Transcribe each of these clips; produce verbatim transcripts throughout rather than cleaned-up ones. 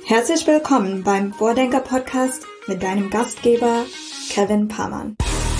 Herzlich willkommen beim Vordenker-Podcast mit deinem Gastgeber Kevin Pamann.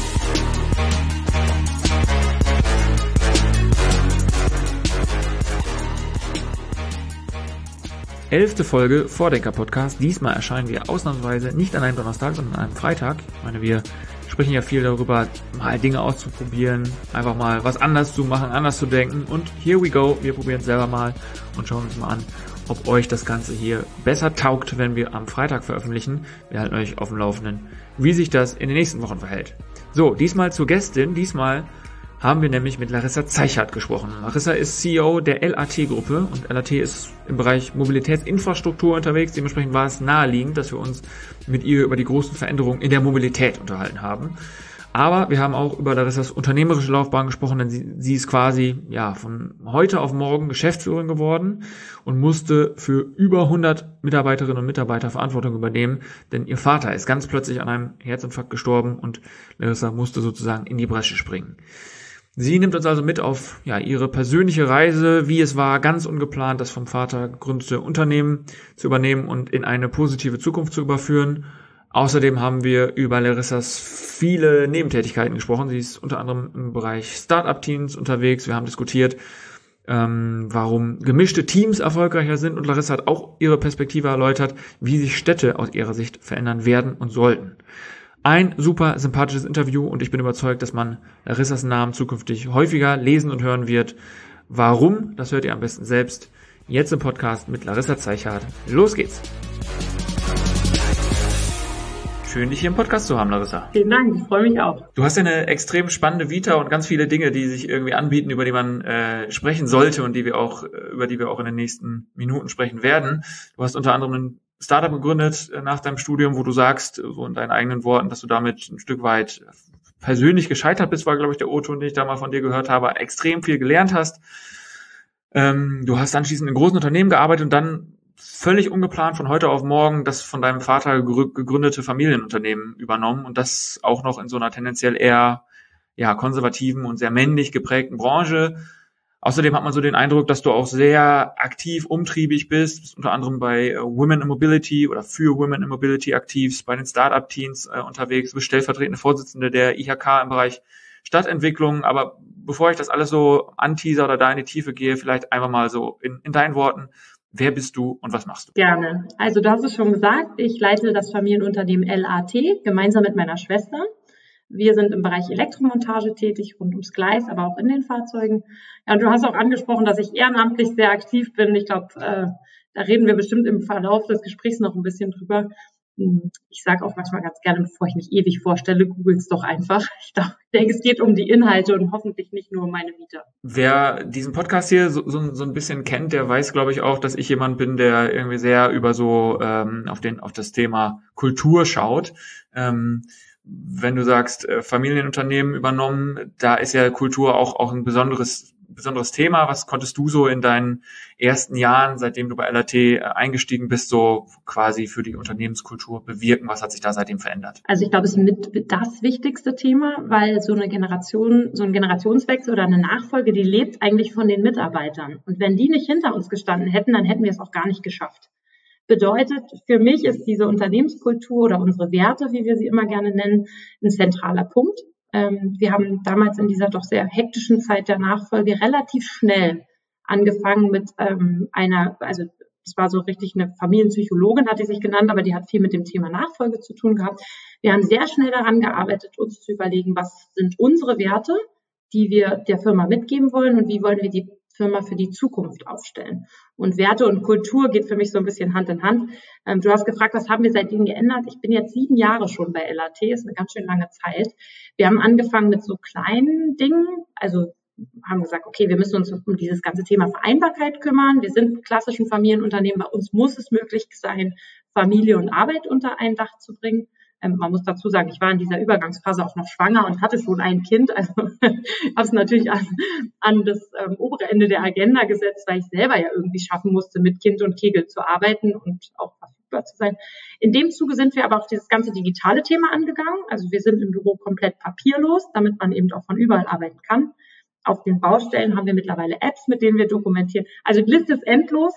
Elfte Folge Vordenker-Podcast. Diesmal erscheinen wir ausnahmsweise nicht an einem Donnerstag, sondern an einem Freitag. Ich meine, wir sprechen ja viel darüber, mal Dinge auszuprobieren, einfach mal was anders zu machen, anders zu denken. Und here we go, wir probieren es selber mal und schauen uns mal an, ob euch das Ganze hier besser taugt, wenn wir am Freitag veröffentlichen. Wir halten euch auf dem Laufenden, wie sich das in den nächsten Wochen verhält. So, diesmal zur Gästin. Diesmal haben wir nämlich mit Larissa Zeichert gesprochen. Larissa ist C E O der L A T-Gruppe und L A T ist im Bereich Mobilitätsinfrastruktur unterwegs. Dementsprechend war es naheliegend, dass wir uns mit ihr über die großen Veränderungen in der Mobilität unterhalten haben. Aber wir haben auch über Larissas unternehmerische Laufbahn gesprochen, denn sie, sie ist quasi ja von heute auf morgen Geschäftsführerin geworden und musste für über hundert Mitarbeiterinnen und Mitarbeiter Verantwortung übernehmen, denn ihr Vater ist ganz plötzlich an einem Herzinfarkt gestorben und Larissa musste sozusagen in die Bresche springen. Sie nimmt uns also mit auf ja ihre persönliche Reise, wie es war, ganz ungeplant das vom Vater gegründete Unternehmen zu übernehmen und in eine positive Zukunft zu überführen. Außerdem haben wir über Larissas viele Nebentätigkeiten gesprochen. Sie ist unter anderem im Bereich Start-up-Teams unterwegs. Wir haben diskutiert, ähm, warum gemischte Teams erfolgreicher sind. Und Larissa hat auch ihre Perspektive erläutert, wie sich Städte aus ihrer Sicht verändern werden und sollten. Ein super sympathisches Interview und ich bin überzeugt, dass man Larissas Namen zukünftig häufiger lesen und hören wird. Warum? Das hört ihr am besten selbst. Jetzt im Podcast mit Larissa Zeichert. Los geht's! Schön, dich hier im Podcast zu haben, Larissa. Vielen Dank, ich freue mich auch. Du hast ja eine extrem spannende Vita und ganz viele Dinge, die sich irgendwie anbieten, über die man äh, sprechen sollte und die wir auch, über die wir auch in den nächsten Minuten sprechen werden. Du hast unter anderem ein Startup gegründet äh, nach deinem Studium, wo du sagst, so in deinen eigenen Worten, dass du damit ein Stück weit persönlich gescheitert bist, war, glaube ich, der O-Ton, den ich da mal von dir gehört habe, extrem viel gelernt hast. Ähm, du hast anschließend in großen Unternehmen gearbeitet und dann völlig ungeplant von heute auf morgen das von deinem Vater gegründete Familienunternehmen übernommen und das auch noch in so einer tendenziell eher ja konservativen und sehr männlich geprägten Branche. Außerdem hat man so den Eindruck, dass du auch sehr aktiv, umtriebig bist, bist unter anderem bei Women in Mobility oder für Women in Mobility aktiv, bei den Start-up-Teams äh, unterwegs, du bist stellvertretende Vorsitzende der I H K im Bereich Stadtentwicklung. Aber bevor ich das alles so anteaser oder da in die Tiefe gehe, vielleicht einfach mal so in, in deinen Worten, wer bist du und was machst du? Gerne. Also du hast es schon gesagt, ich leite das Familienunternehmen L A T gemeinsam mit meiner Schwester. Wir sind im Bereich Elektromontage tätig, rund ums Gleis, aber auch in den Fahrzeugen. Ja, und du hast auch angesprochen, dass ich ehrenamtlich sehr aktiv bin. Ich glaube, äh, da reden wir bestimmt im Verlauf des Gesprächs noch ein bisschen drüber. Ich sage auch manchmal ganz gerne, bevor ich mich ewig vorstelle, googles doch einfach. Ich denke, es geht um die Inhalte und hoffentlich nicht nur um meine Vita. Wer diesen Podcast hier so, so, so ein bisschen kennt, der weiß, glaube ich, auch, dass ich jemand bin, der irgendwie sehr über so ähm, auf den auf das Thema Kultur schaut. Ähm, wenn du sagst, äh, Familienunternehmen übernommen, da ist ja Kultur auch auch ein besonderes besonderes Thema. Was konntest du so in deinen ersten Jahren, seitdem du bei L A T eingestiegen bist, so quasi für die Unternehmenskultur bewirken? Was hat sich da seitdem verändert? Also ich glaube, es ist mit das wichtigste Thema, weil so eine Generation, so ein Generationswechsel oder eine Nachfolge, die lebt eigentlich von den Mitarbeitern. Und wenn die nicht hinter uns gestanden hätten, dann hätten wir es auch gar nicht geschafft. Bedeutet, für mich ist diese Unternehmenskultur oder unsere Werte, wie wir sie immer gerne nennen, ein zentraler Punkt. Wir haben damals in dieser doch sehr hektischen Zeit der Nachfolge relativ schnell angefangen mit ähm, einer, also das war so richtig eine Familienpsychologin, hat die sich genannt, aber die hat viel mit dem Thema Nachfolge zu tun gehabt. Wir haben sehr schnell daran gearbeitet, uns zu überlegen, was sind unsere Werte, die wir der Firma mitgeben wollen und wie wollen wir die Firma für die Zukunft aufstellen. Und Werte und Kultur geht für mich so ein bisschen Hand in Hand. Ähm, du hast gefragt, was haben wir seitdem geändert? Ich bin jetzt sieben Jahre schon bei L A T, ist eine ganz schön lange Zeit. Wir haben angefangen mit so kleinen Dingen, also haben gesagt, okay, wir müssen uns um dieses ganze Thema Vereinbarkeit kümmern. Wir sind klassischen Familienunternehmen, bei uns muss es möglich sein, Familie und Arbeit unter ein Dach zu bringen. Ähm, man muss dazu sagen, ich war in dieser Übergangsphase auch noch schwanger und hatte schon ein Kind. Also habe es natürlich an, an das ähm, obere Ende der Agenda gesetzt, weil ich selber ja irgendwie schaffen musste, mit Kind und Kegel zu arbeiten und auch verfügbar zu sein. In dem Zuge sind wir aber auch dieses ganze digitale Thema angegangen. Also wir sind im Büro komplett papierlos, damit man eben auch von überall arbeiten kann. Auf den Baustellen haben wir mittlerweile Apps, mit denen wir dokumentieren. Also die Liste ist endlos.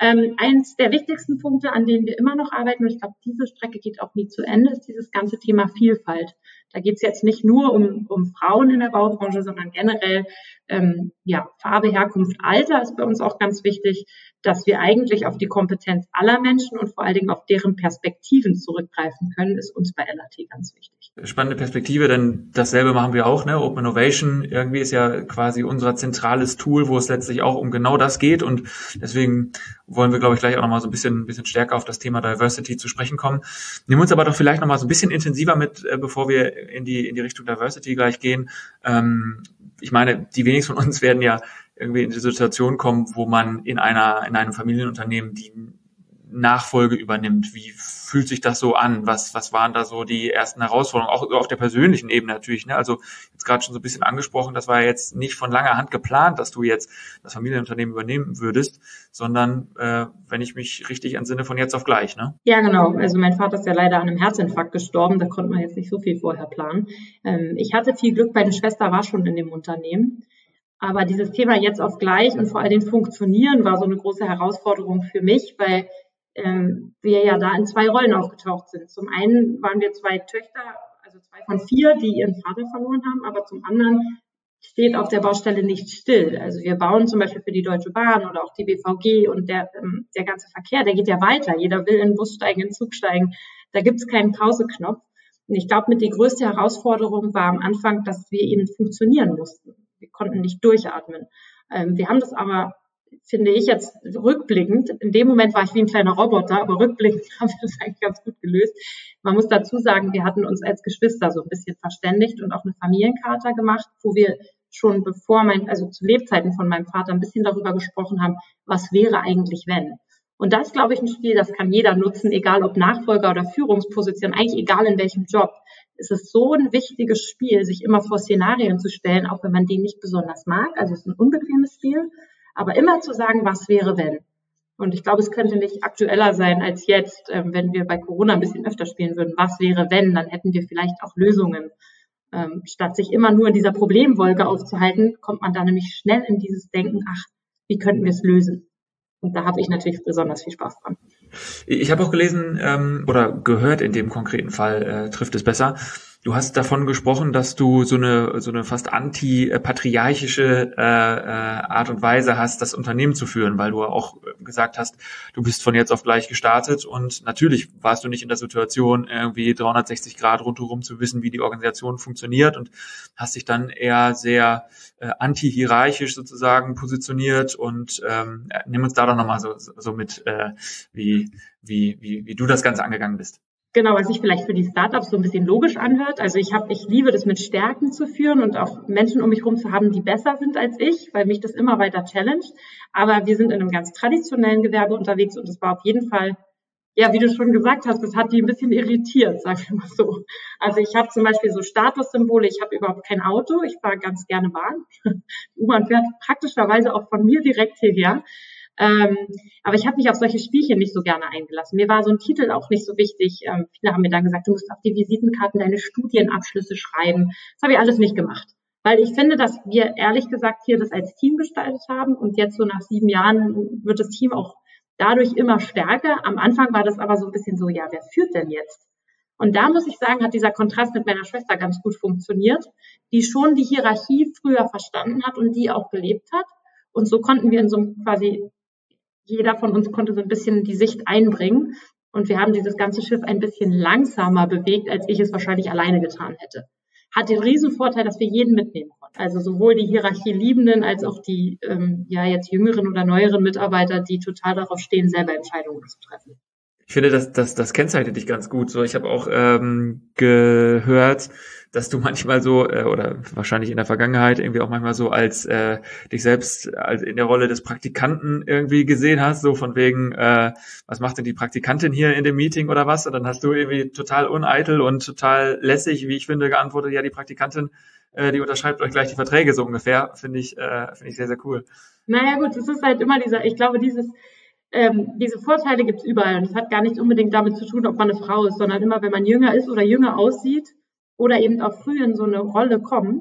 Ähm, eins der wichtigsten Punkte, an denen wir immer noch arbeiten, und ich glaube, diese Strecke geht auch nie zu Ende, ist dieses ganze Thema Vielfalt. Da geht es jetzt nicht nur um, um Frauen in der Baubranche, sondern generell ähm, ja, Farbe, Herkunft, Alter ist bei uns auch ganz wichtig, dass wir eigentlich auf die Kompetenz aller Menschen und vor allen Dingen auf deren Perspektiven zurückgreifen können, ist uns bei L A T ganz wichtig. Spannende Perspektive, denn dasselbe machen wir auch, ne? Open Innovation irgendwie ist ja quasi unser zentrales Tool, wo es letztlich auch um genau das geht, und deswegen wollen wir, glaube ich, gleich auch nochmal so ein bisschen, ein bisschen stärker auf das Thema Diversity zu sprechen kommen. Nehmen wir uns aber doch vielleicht nochmal so ein bisschen intensiver mit, äh, bevor wir in die, in die Richtung Diversity gleich gehen. Ähm, ich meine, die wenigsten von uns werden ja irgendwie in die Situation kommen, wo man in einer, in einem Familienunternehmen die Nachfolge übernimmt. Wie fühlt sich das so an? Was, was waren da so die ersten Herausforderungen? Auch auf der persönlichen Ebene natürlich, ne? Also, jetzt gerade schon so ein bisschen angesprochen, das war ja jetzt nicht von langer Hand geplant, dass du jetzt das Familienunternehmen übernehmen würdest, sondern, äh, wenn ich mich richtig entsinne, von jetzt auf gleich, ne? Ja, genau. Also, mein Vater ist ja leider an einem Herzinfarkt gestorben. Da konnte man jetzt nicht so viel vorher planen. Ähm, ich hatte viel Glück, meine Schwester war schon in dem Unternehmen. Aber dieses Thema jetzt auf gleich und vor allem funktionieren war so eine große Herausforderung für mich, weil ähm, wir ja da in zwei Rollen aufgetaucht sind. Zum einen waren wir zwei Töchter, also zwei von vier, die ihren Vater verloren haben, aber zum anderen steht auf der Baustelle nicht still. Also wir bauen zum Beispiel für die Deutsche Bahn oder auch die B V G, und der, ähm, der ganze Verkehr, der geht ja weiter. Jeder will in den Bus steigen, in den Zug steigen. Da gibt es keinen Pauseknopf. Und ich glaube, mit die größte Herausforderung war am Anfang, dass wir eben funktionieren mussten. Wir konnten nicht durchatmen. Ähm, wir haben das aber, finde ich jetzt rückblickend, in dem Moment war ich wie ein kleiner Roboter, aber rückblickend haben wir das eigentlich ganz gut gelöst. Man muss dazu sagen, wir hatten uns als Geschwister so ein bisschen verständigt und auch eine Familiencharta gemacht, wo wir schon bevor mein, also zu Lebzeiten von meinem Vater ein bisschen darüber gesprochen haben, was wäre eigentlich wenn. Und das, glaube ich, ein Spiel, das kann jeder nutzen, egal ob Nachfolger oder Führungsposition, eigentlich egal in welchem Job. Es ist so ein wichtiges Spiel, sich immer vor Szenarien zu stellen, auch wenn man die nicht besonders mag. Also es ist ein unbequemes Spiel, aber immer zu sagen, was wäre wenn. Und ich glaube, es könnte nicht aktueller sein als jetzt, ähm, wenn wir bei Corona ein bisschen öfter spielen würden. Was wäre wenn? Dann hätten wir vielleicht auch Lösungen. Ähm, statt sich immer nur in dieser Problemwolke aufzuhalten, kommt man da nämlich schnell in dieses Denken, ach, wie könnten wir es lösen? Und da habe ich natürlich besonders viel Spaß dran. Ich habe auch gelesen ähm, oder gehört, in dem konkreten Fall äh, trifft es besser. Du hast davon gesprochen, dass du so eine so eine fast anti-patriarchische äh, äh, Art und Weise hast, das Unternehmen zu führen, weil du auch gesagt hast, du bist von jetzt auf gleich gestartet, und natürlich warst du nicht in der Situation, irgendwie dreihundertsechzig Grad rundherum zu wissen, wie die Organisation funktioniert, und hast dich dann eher sehr äh, anti-hierarchisch sozusagen positioniert. Und ähm, nimm uns da doch nochmal so, so mit, äh, wie, wie, wie, wie du das Ganze angegangen bist. Genau, was sich vielleicht für die Startups so ein bisschen logisch anhört. Also ich habe, ich liebe das, mit Stärken zu führen und auch Menschen um mich herum zu haben, die besser sind als ich, weil mich das immer weiter challenged. Aber wir sind in einem ganz traditionellen Gewerbe unterwegs, und es war auf jeden Fall, ja, wie du schon gesagt hast, das hat die ein bisschen irritiert, sag ich mal so. Also ich habe zum Beispiel so Statussymbole, ich habe überhaupt kein Auto, ich fahre ganz gerne Bahn. Die U-Bahn fährt praktischerweise auch von mir direkt hierher. Ähm, aber ich habe mich auf solche Spielchen nicht so gerne eingelassen. Mir war so ein Titel auch nicht so wichtig. Ähm, viele haben mir dann gesagt, du musst auf die Visitenkarten deine Studienabschlüsse schreiben. Das habe ich alles nicht gemacht. Weil ich finde, dass wir ehrlich gesagt hier das als Team gestaltet haben, und jetzt so nach sieben Jahren wird das Team auch dadurch immer stärker. Am Anfang war das aber so ein bisschen so, ja, wer führt denn jetzt? Und da muss ich sagen, hat dieser Kontrast mit meiner Schwester ganz gut funktioniert, die schon die Hierarchie früher verstanden hat und die auch gelebt hat. Und so konnten wir in so einem quasi, jeder von uns konnte so ein bisschen die Sicht einbringen. Und wir haben dieses ganze Schiff ein bisschen langsamer bewegt, als ich es wahrscheinlich alleine getan hätte. Hat den Riesenvorteil, dass wir jeden mitnehmen konnten. Also sowohl die Hierarchieliebenden als auch die ähm, ja jetzt jüngeren oder neueren Mitarbeiter, die total darauf stehen, selber Entscheidungen zu treffen. Ich finde, das, das, das kennzeichnet dich ganz gut. So, ich habe auch ähm, gehört, dass du manchmal so äh, oder wahrscheinlich in der Vergangenheit irgendwie auch manchmal so als äh, dich selbst als in der Rolle des Praktikanten irgendwie gesehen hast, so von wegen, äh, was macht denn die Praktikantin hier in dem Meeting oder was? Und dann hast du irgendwie total uneitel und total lässig, wie ich finde, geantwortet, ja, die Praktikantin, äh, die unterschreibt euch gleich die Verträge so ungefähr. Finde ich, äh, finde ich sehr, sehr cool. Naja gut, es ist halt immer dieser, ich glaube, dieses Ähm, diese Vorteile gibt es überall, und es hat gar nicht unbedingt damit zu tun, ob man eine Frau ist, sondern immer, wenn man jünger ist oder jünger aussieht oder eben auch früh in so eine Rolle kommt,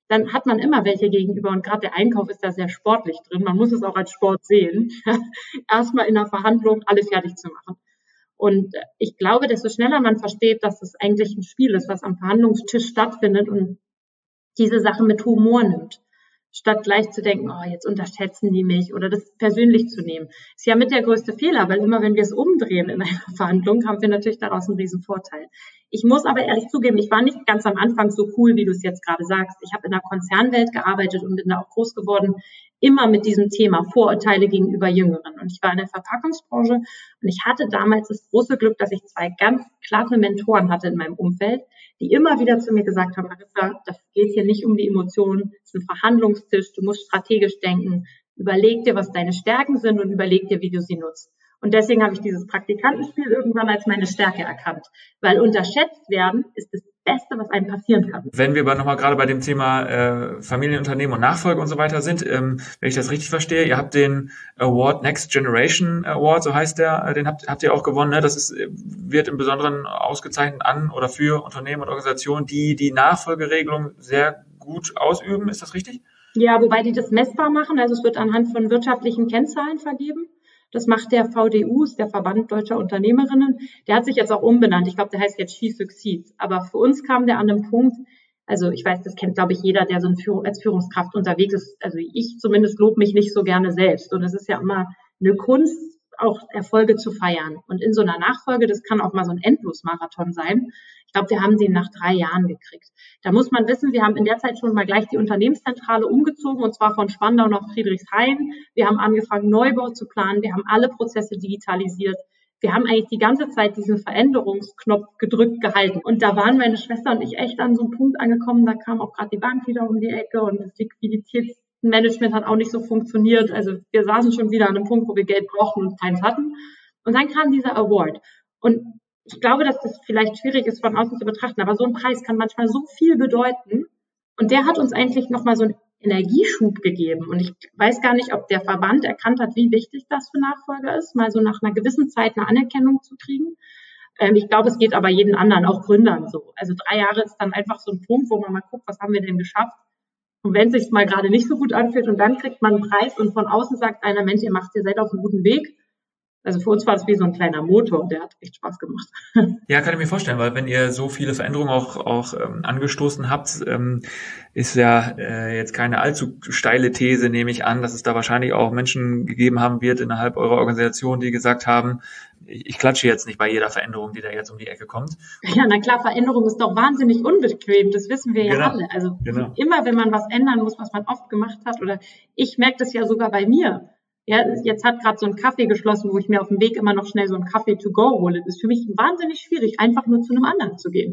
dann hat man immer welche gegenüber und gerade der Einkauf ist da sehr sportlich drin. Man muss es auch als Sport sehen, erstmal in der Verhandlung alles fertig zu machen. Und ich glaube, desto schneller man versteht, dass es eigentlich ein Spiel ist, was am Verhandlungstisch stattfindet und diese Sache mit Humor nimmt, statt gleich zu denken, oh, jetzt unterschätzen die mich oder das persönlich zu nehmen. Ist ja mit der größte Fehler, weil immer wenn wir es umdrehen in einer Verhandlung, haben wir natürlich daraus einen riesen Vorteil. Ich muss aber ehrlich zugeben, ich war nicht ganz am Anfang so cool, wie du es jetzt gerade sagst. Ich habe in der Konzernwelt gearbeitet und bin da auch groß geworden, immer mit diesem Thema Vorurteile gegenüber Jüngeren. Und ich war in der Verpackungsbranche und ich hatte damals das große Glück, dass ich zwei ganz klasse Mentoren hatte in meinem Umfeld, die immer wieder zu mir gesagt haben, Marissa, das geht hier nicht um die Emotionen, es ist ein Verhandlungstisch, du musst strategisch denken, überleg dir, was deine Stärken sind und überleg dir, wie du sie nutzt. Und deswegen habe ich dieses Praktikantenspiel irgendwann als meine Stärke erkannt, weil unterschätzt werden ist das Beste, was einem passieren kann. Wenn wir aber nochmal gerade bei dem Thema äh, Familienunternehmen und Nachfolge und so weiter sind, ähm, wenn ich das richtig verstehe, ihr habt den Award Next Generation Award, so heißt der, den habt, habt ihr auch gewonnen. Ne? Das ist, wird im Besonderen ausgezeichnet an oder für Unternehmen und Organisationen, die die Nachfolgeregelung sehr gut ausüben. Ist das richtig? Ja, wobei die das messbar machen. Also es wird anhand von wirtschaftlichen Kennzahlen vergeben. Das macht der V D U, ist der Verband Deutscher Unternehmerinnen. Der hat sich jetzt auch umbenannt. Ich glaube, der heißt jetzt She Succeeds. Aber für uns kam der an einem Punkt, also ich weiß, das kennt, glaube ich, jeder, der so als Führungskraft unterwegs ist. Also ich zumindest lobe mich nicht so gerne selbst. Und es ist ja immer eine Kunst, auch Erfolge zu feiern. Und in so einer Nachfolge, das kann auch mal so ein Endlosmarathon sein. Ich glaube, wir haben den nach drei Jahren gekriegt. Da muss man wissen, wir haben in der Zeit schon mal gleich die Unternehmenszentrale umgezogen, und zwar von Spandau nach Friedrichshain. Wir haben angefangen, Neubau zu planen. Wir haben alle Prozesse digitalisiert. Wir haben eigentlich die ganze Zeit diesen Veränderungsknopf gedrückt gehalten. Und da waren meine Schwester und ich echt an so einem Punkt angekommen, da kam auch gerade die Bank wieder um die Ecke und das Liquiditätsmanagement hat auch nicht so funktioniert. Also wir saßen schon wieder an einem Punkt, wo wir Geld brauchten und keins hatten. Und dann kam dieser Award. Und ich glaube, dass das vielleicht schwierig ist, von außen zu betrachten, aber so ein Preis kann manchmal so viel bedeuten. Und der hat uns eigentlich nochmal so einen Energieschub gegeben. Und ich weiß gar nicht, ob der Verband erkannt hat, wie wichtig das für Nachfolger ist, mal so nach einer gewissen Zeit eine Anerkennung zu kriegen. Ähm, ich glaube, es geht aber jeden anderen, auch Gründern so. Also drei Jahre ist dann einfach so ein Punkt, wo man mal guckt, was haben wir denn geschafft? Und wenn es sich mal gerade nicht so gut anfühlt und dann kriegt man einen Preis und von außen sagt einer, Mensch, ihr macht, ihr seid auf einem guten Weg. Also für uns war das wie so ein kleiner Motor, der hat echt Spaß gemacht. Ja, kann ich mir vorstellen, weil wenn ihr so viele Veränderungen auch auch ähm, angestoßen habt, ähm, ist ja äh, jetzt keine allzu steile These, nehme ich an, dass es da wahrscheinlich auch Menschen gegeben haben wird innerhalb eurer Organisation, die gesagt haben, ich, ich klatsche jetzt nicht bei jeder Veränderung, die da jetzt um die Ecke kommt. Ja, na klar, Veränderung ist doch wahnsinnig unbequem, das wissen wir ja genau. alle. Also genau. Immer, wenn man was ändern muss, was man oft gemacht hat, oder ich merke das ja sogar bei mir. Ja, jetzt hat gerade so ein Kaffee geschlossen, wo ich mir auf dem Weg immer noch schnell so ein Kaffee to go hole. Das ist für mich wahnsinnig schwierig, einfach nur zu einem anderen zu gehen.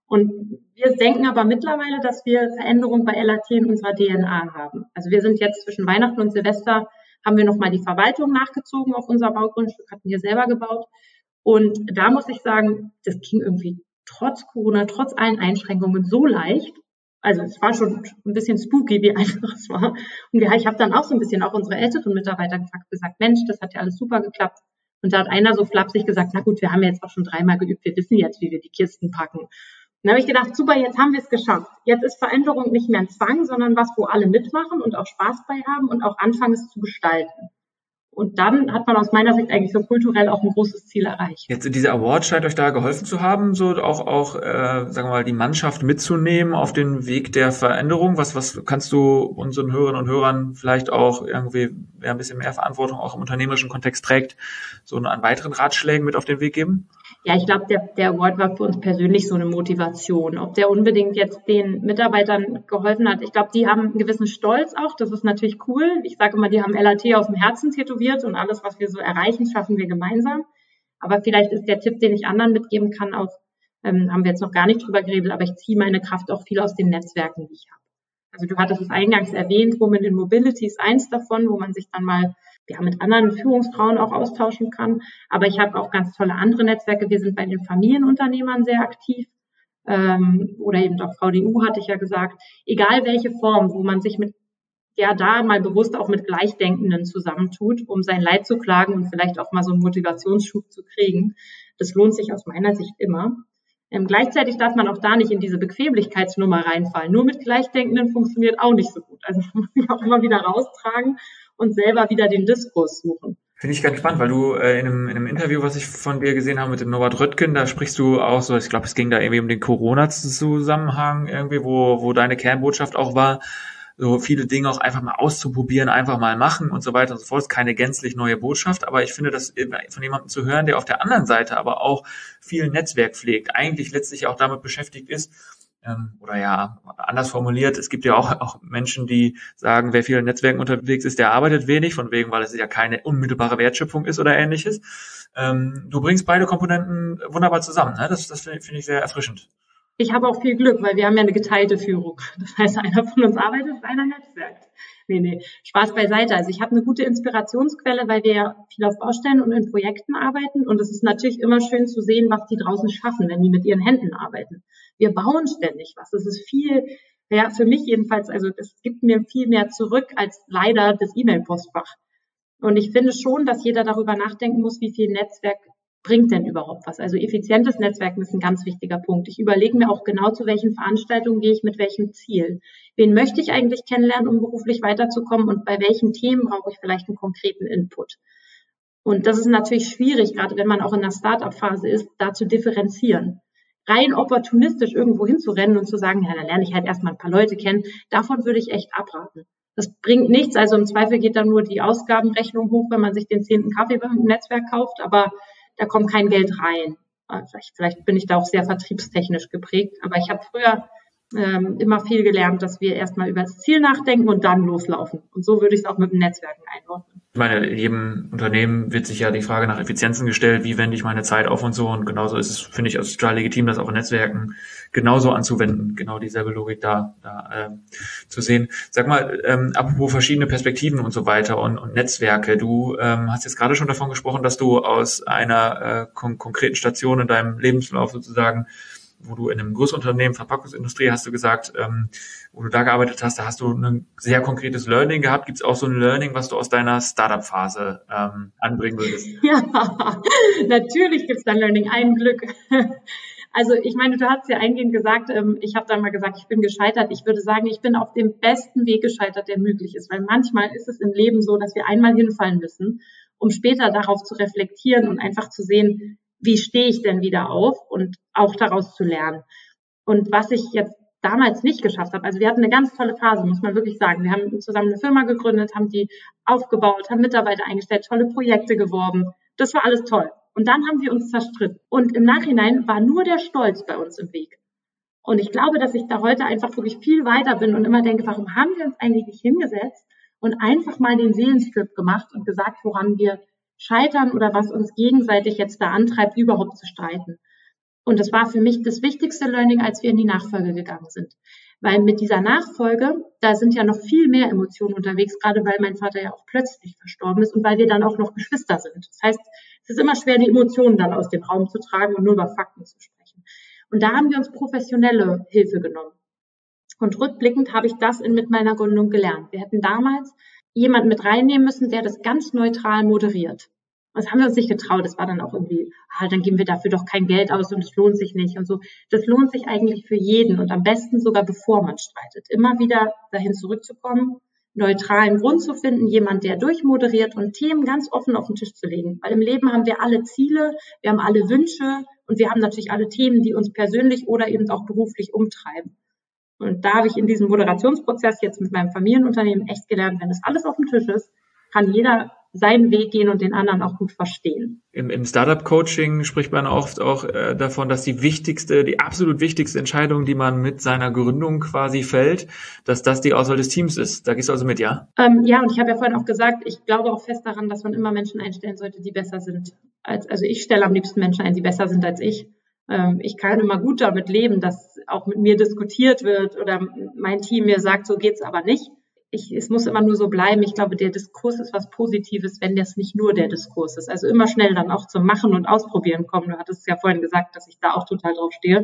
Und wir denken aber mittlerweile, dass wir Veränderungen bei L A T in unserer D N A haben. Also wir sind jetzt zwischen Weihnachten und Silvester, haben wir nochmal die Verwaltung nachgezogen auf unser Baugrundstück, hatten wir selber gebaut. Und da muss ich sagen, das ging irgendwie trotz Corona, trotz allen Einschränkungen so leicht. Also es war schon ein bisschen spooky, wie einfach es war. Und ich habe dann auch so ein bisschen auch unsere älteren Mitarbeiter gefragt, gesagt, Mensch, das hat ja alles super geklappt. Und da hat einer so flapsig gesagt, na gut, wir haben jetzt auch schon dreimal geübt, wir wissen jetzt, wie wir die Kisten packen. Und dann habe ich gedacht, super, jetzt haben wir es geschafft. Jetzt ist Veränderung nicht mehr ein Zwang, sondern was, wo alle mitmachen und auch Spaß bei haben und auch anfangen, es zu gestalten. Und dann hat man aus meiner Sicht eigentlich so kulturell auch ein großes Ziel erreicht. Jetzt dieser Award scheint euch da geholfen zu haben, so auch auch äh, sagen wir mal die Mannschaft mitzunehmen auf den Weg der Veränderung. Was was kannst du unseren Hörerinnen und Hörern vielleicht auch irgendwie, wer ein bisschen mehr Verantwortung auch im unternehmerischen Kontext trägt, so an weiteren Ratschlägen mit auf den Weg geben? Ja, ich glaube, der, der Award war für uns persönlich so eine Motivation. Ob der unbedingt jetzt den Mitarbeitern geholfen hat, ich glaube, die haben einen gewissen Stolz auch. Das ist natürlich cool. Ich sage immer, die haben L A T aus dem Herzen tätowiert und alles, was wir so erreichen, schaffen wir gemeinsam. Aber vielleicht ist der Tipp, den ich anderen mitgeben kann, auch, ähm, haben wir jetzt noch gar nicht drüber geredet, aber ich ziehe meine Kraft auch viel aus den Netzwerken, die ich habe. Also du hattest es eingangs erwähnt, Women in Mobility ist eins davon, wo man sich dann mal ja, mit anderen Führungsfrauen auch austauschen kann. Aber ich habe auch ganz tolle andere Netzwerke. Wir sind bei den Familienunternehmern sehr aktiv. Ähm, oder eben auch V D U, hatte ich ja gesagt. Egal welche Form, wo man sich mit, ja, da mal bewusst auch mit Gleichdenkenden zusammentut, um sein Leid zu klagen und vielleicht auch mal so einen Motivationsschub zu kriegen. Das lohnt sich aus meiner Sicht immer. Ähm, gleichzeitig darf man auch da nicht in diese Bequemlichkeitsnummer reinfallen. Nur mit Gleichdenkenden funktioniert auch nicht so gut. Also man muss sich auch immer wieder raustragen und selber wieder den Diskurs suchen. Finde ich ganz spannend, weil du äh, in, einem, in einem Interview, was ich von dir gesehen habe mit dem Norbert Röttgen, da sprichst du auch so, ich glaube, es ging da irgendwie um den Corona-Zusammenhang irgendwie, wo, wo deine Kernbotschaft auch war, so viele Dinge auch einfach mal auszuprobieren, einfach mal machen und so weiter und so fort. Das ist keine gänzlich neue Botschaft, aber ich finde, das von jemandem zu hören, der auf der anderen Seite aber auch viel Netzwerk pflegt, eigentlich letztlich auch damit beschäftigt ist, ähm, oder ja, anders formuliert, es gibt ja auch, auch Menschen, die sagen, wer viel in Netzwerken unterwegs ist, der arbeitet wenig, von wegen, weil es ja keine unmittelbare Wertschöpfung ist oder ähnliches. Ähm, du bringst beide Komponenten wunderbar zusammen, ne? Das, das finde find ich sehr erfrischend. Ich habe auch viel Glück, weil wir haben ja eine geteilte Führung. Das heißt, einer von uns arbeitet, einer netzwerkt. Nee, nee, Spaß beiseite. Also ich habe eine gute Inspirationsquelle, weil wir ja viel auf Baustellen und in Projekten arbeiten. Und es ist natürlich immer schön zu sehen, was die draußen schaffen, wenn die mit ihren Händen arbeiten. Wir bauen ständig was. Das ist viel, ja, für mich jedenfalls, also es gibt mir viel mehr zurück als leider das E-Mail-Postfach. Und ich finde schon, dass jeder darüber nachdenken muss, wie viel Netzwerk bringt denn überhaupt was? Also effizientes Netzwerken ist ein ganz wichtiger Punkt. Ich überlege mir auch genau, zu welchen Veranstaltungen gehe ich mit welchem Ziel. Wen möchte ich eigentlich kennenlernen, um beruflich weiterzukommen und bei welchen Themen brauche ich vielleicht einen konkreten Input? Und das ist natürlich schwierig, gerade wenn man auch in der Start-up-Phase ist, da zu differenzieren. Rein opportunistisch irgendwo hinzurennen und zu sagen, ja, dann lerne ich halt erstmal ein paar Leute kennen, davon würde ich echt abraten. Das bringt nichts, also im Zweifel geht dann nur die Ausgabenrechnung hoch, wenn man sich den zehnten Kaffee beim Netzwerk kauft, aber da kommt kein Geld rein. Vielleicht, vielleicht bin ich da auch sehr vertriebstechnisch geprägt, aber ich habe früher ähm, immer viel gelernt, dass wir erstmal über das Ziel nachdenken und dann loslaufen. Und so würde ich es auch mit dem Netzwerken einordnen. Ich meine, in jedem Unternehmen wird sich ja die Frage nach Effizienzen gestellt, wie wende ich meine Zeit auf und so. Und genauso ist es, finde ich, also total legitim, das auch in Netzwerken genauso anzuwenden, genau dieselbe Logik da, da ähm, zu sehen. Sag mal, ähm, apropos verschiedene Perspektiven und so weiter und, und Netzwerke, du ähm, hast jetzt gerade schon davon gesprochen, dass du aus einer äh, kon- konkreten Station in deinem Lebenslauf sozusagen, wo du in einem Großunternehmen, Verpackungsindustrie, hast du gesagt, ähm, wo du da gearbeitet hast, da hast du ein sehr konkretes Learning gehabt. Gibt es auch so ein Learning, was du aus deiner Startup-Phase ähm, anbringen würdest? Ja, natürlich gibt es da ein Learning, ein Glück. Also ich meine, du hast ja eingehend gesagt, ähm, ich habe da mal gesagt, ich bin gescheitert. Ich würde sagen, ich bin auf dem besten Weg gescheitert, der möglich ist. Weil manchmal ist es im Leben so, dass wir einmal hinfallen müssen, um später darauf zu reflektieren und einfach zu sehen, wie stehe ich denn wieder auf und auch daraus zu lernen. Und was ich jetzt damals nicht geschafft habe, also wir hatten eine ganz tolle Phase, muss man wirklich sagen. Wir haben zusammen eine Firma gegründet, haben die aufgebaut, haben Mitarbeiter eingestellt, tolle Projekte geworben. Das war alles toll. Und dann haben wir uns zerstritten. Und im Nachhinein war nur der Stolz bei uns im Weg. Und ich glaube, dass ich da heute einfach wirklich viel weiter bin und immer denke, warum haben wir uns eigentlich nicht hingesetzt und einfach mal den Seelenstrip gemacht und gesagt, woran wir scheitern oder was uns gegenseitig jetzt da antreibt, überhaupt zu streiten. Und das war für mich das wichtigste Learning, als wir in die Nachfolge gegangen sind. Weil mit dieser Nachfolge, da sind ja noch viel mehr Emotionen unterwegs, gerade weil mein Vater ja auch plötzlich verstorben ist und weil wir dann auch noch Geschwister sind. Das heißt, es ist immer schwer, die Emotionen dann aus dem Raum zu tragen und nur über Fakten zu sprechen. Und da haben wir uns professionelle Hilfe genommen. Und rückblickend habe ich das in, mit meiner Gründung gelernt. Wir hätten damals jemanden mit reinnehmen müssen, der das ganz neutral moderiert. Das haben wir uns nicht getraut. Das war dann auch irgendwie, ah, dann geben wir dafür doch kein Geld aus und es lohnt sich nicht und so. Das lohnt sich eigentlich für jeden und am besten sogar bevor man streitet. Immer wieder dahin zurückzukommen, neutralen Grund zu finden, jemand, der durchmoderiert und Themen ganz offen auf den Tisch zu legen. Weil im Leben haben wir alle Ziele, wir haben alle Wünsche und wir haben natürlich alle Themen, die uns persönlich oder eben auch beruflich umtreiben. Und da habe ich in diesem Moderationsprozess jetzt mit meinem Familienunternehmen echt gelernt, wenn das alles auf dem Tisch ist, kann jeder seinen Weg gehen und den anderen auch gut verstehen. Im, im Startup-Coaching spricht man oft auch äh, davon, dass die wichtigste, die absolut wichtigste Entscheidung, die man mit seiner Gründung quasi fällt, dass das die Auswahl des Teams ist. Da gehst du also mit, ja? Ähm, ja, und ich habe ja vorhin auch gesagt, ich glaube auch fest daran, dass man immer Menschen einstellen sollte, die besser sind. Als, also ich stelle am liebsten Menschen ein, die besser sind als ich. Ähm, ich kann immer gut damit leben, dass auch mit mir diskutiert wird oder mein Team mir sagt, so geht's aber nicht. Ich, es muss immer nur so bleiben. Ich glaube, der Diskurs ist was Positives, wenn das nicht nur der Diskurs ist. Also immer schnell dann auch zum Machen und Ausprobieren kommen. Du hattest ja vorhin gesagt, dass ich da auch total drauf stehe.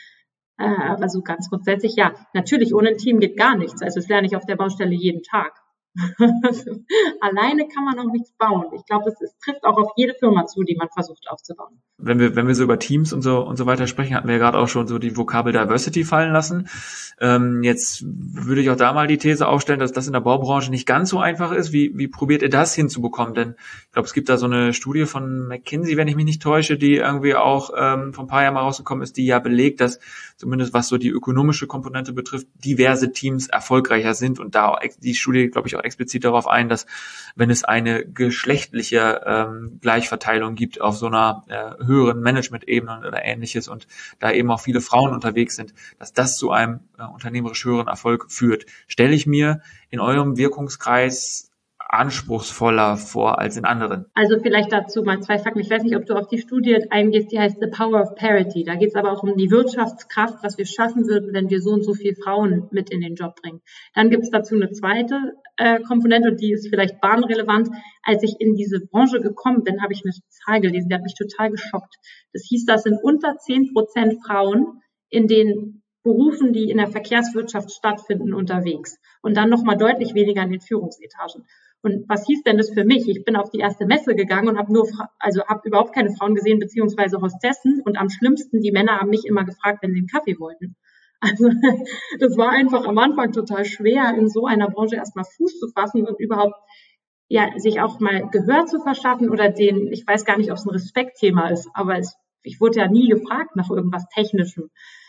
Äh, aber so ganz grundsätzlich, ja, natürlich, ohne ein Team geht gar nichts. Also das lerne ich auf der Baustelle jeden Tag. Alleine kann man auch nichts bauen. Ich glaube, es, es trifft auch auf jede Firma zu, die man versucht aufzubauen. Wenn wir, wenn wir so über Teams und so und so weiter sprechen, hatten wir ja gerade auch schon so die Vokabel Diversity fallen lassen. Ähm, jetzt würde ich auch da mal die These aufstellen, dass das in der Baubranche nicht ganz so einfach ist. Wie, wie probiert ihr das hinzubekommen? Denn ich glaube, es gibt da so eine Studie von McKinsey, wenn ich mich nicht täusche, die irgendwie auch ähm, vor ein paar Jahren mal rausgekommen ist, die ja belegt, dass zumindest was so die ökonomische Komponente betrifft, diverse Teams erfolgreicher sind. Und da die Studie, glaube ich, auch explizit darauf ein, dass wenn es eine geschlechtliche ähm, Gleichverteilung gibt auf so einer äh, höheren Management-Ebene oder ähnliches und da eben auch viele Frauen unterwegs sind, dass das zu einem äh, unternehmerisch höheren Erfolg führt. Stelle ich mir in eurem Wirkungskreis anspruchsvoller vor als in anderen? Also vielleicht dazu mal zwei Fakten. Ich weiß nicht, ob du auf die Studie eingehst, die heißt The Power of Parity. Da geht es aber auch um die Wirtschaftskraft, was wir schaffen würden, wenn wir so und so viele Frauen mit in den Job bringen. Dann gibt es dazu eine zweite äh, Komponente, und die ist vielleicht bahnrelevant. Als ich in diese Branche gekommen bin, habe ich eine Zahl gelesen, die hat mich total geschockt. Das hieß, das sind unter zehn Prozent Frauen in den Berufen, die in der Verkehrswirtschaft stattfinden, unterwegs. Und dann nochmal deutlich weniger in den Führungsetagen. Und was hieß denn das für mich? Ich bin auf die erste Messe gegangen und habe nur, also habe überhaupt keine Frauen gesehen, beziehungsweise Hostessen. Und am schlimmsten, die Männer haben mich immer gefragt, wenn sie einen Kaffee wollten. Also das war einfach am Anfang total schwer, in so einer Branche erstmal Fuß zu fassen und überhaupt ja sich auch mal Gehör zu verschaffen oder den, ich weiß gar nicht, ob es ein Respektthema ist, aber es, ich wurde ja nie gefragt nach irgendwas Technischem.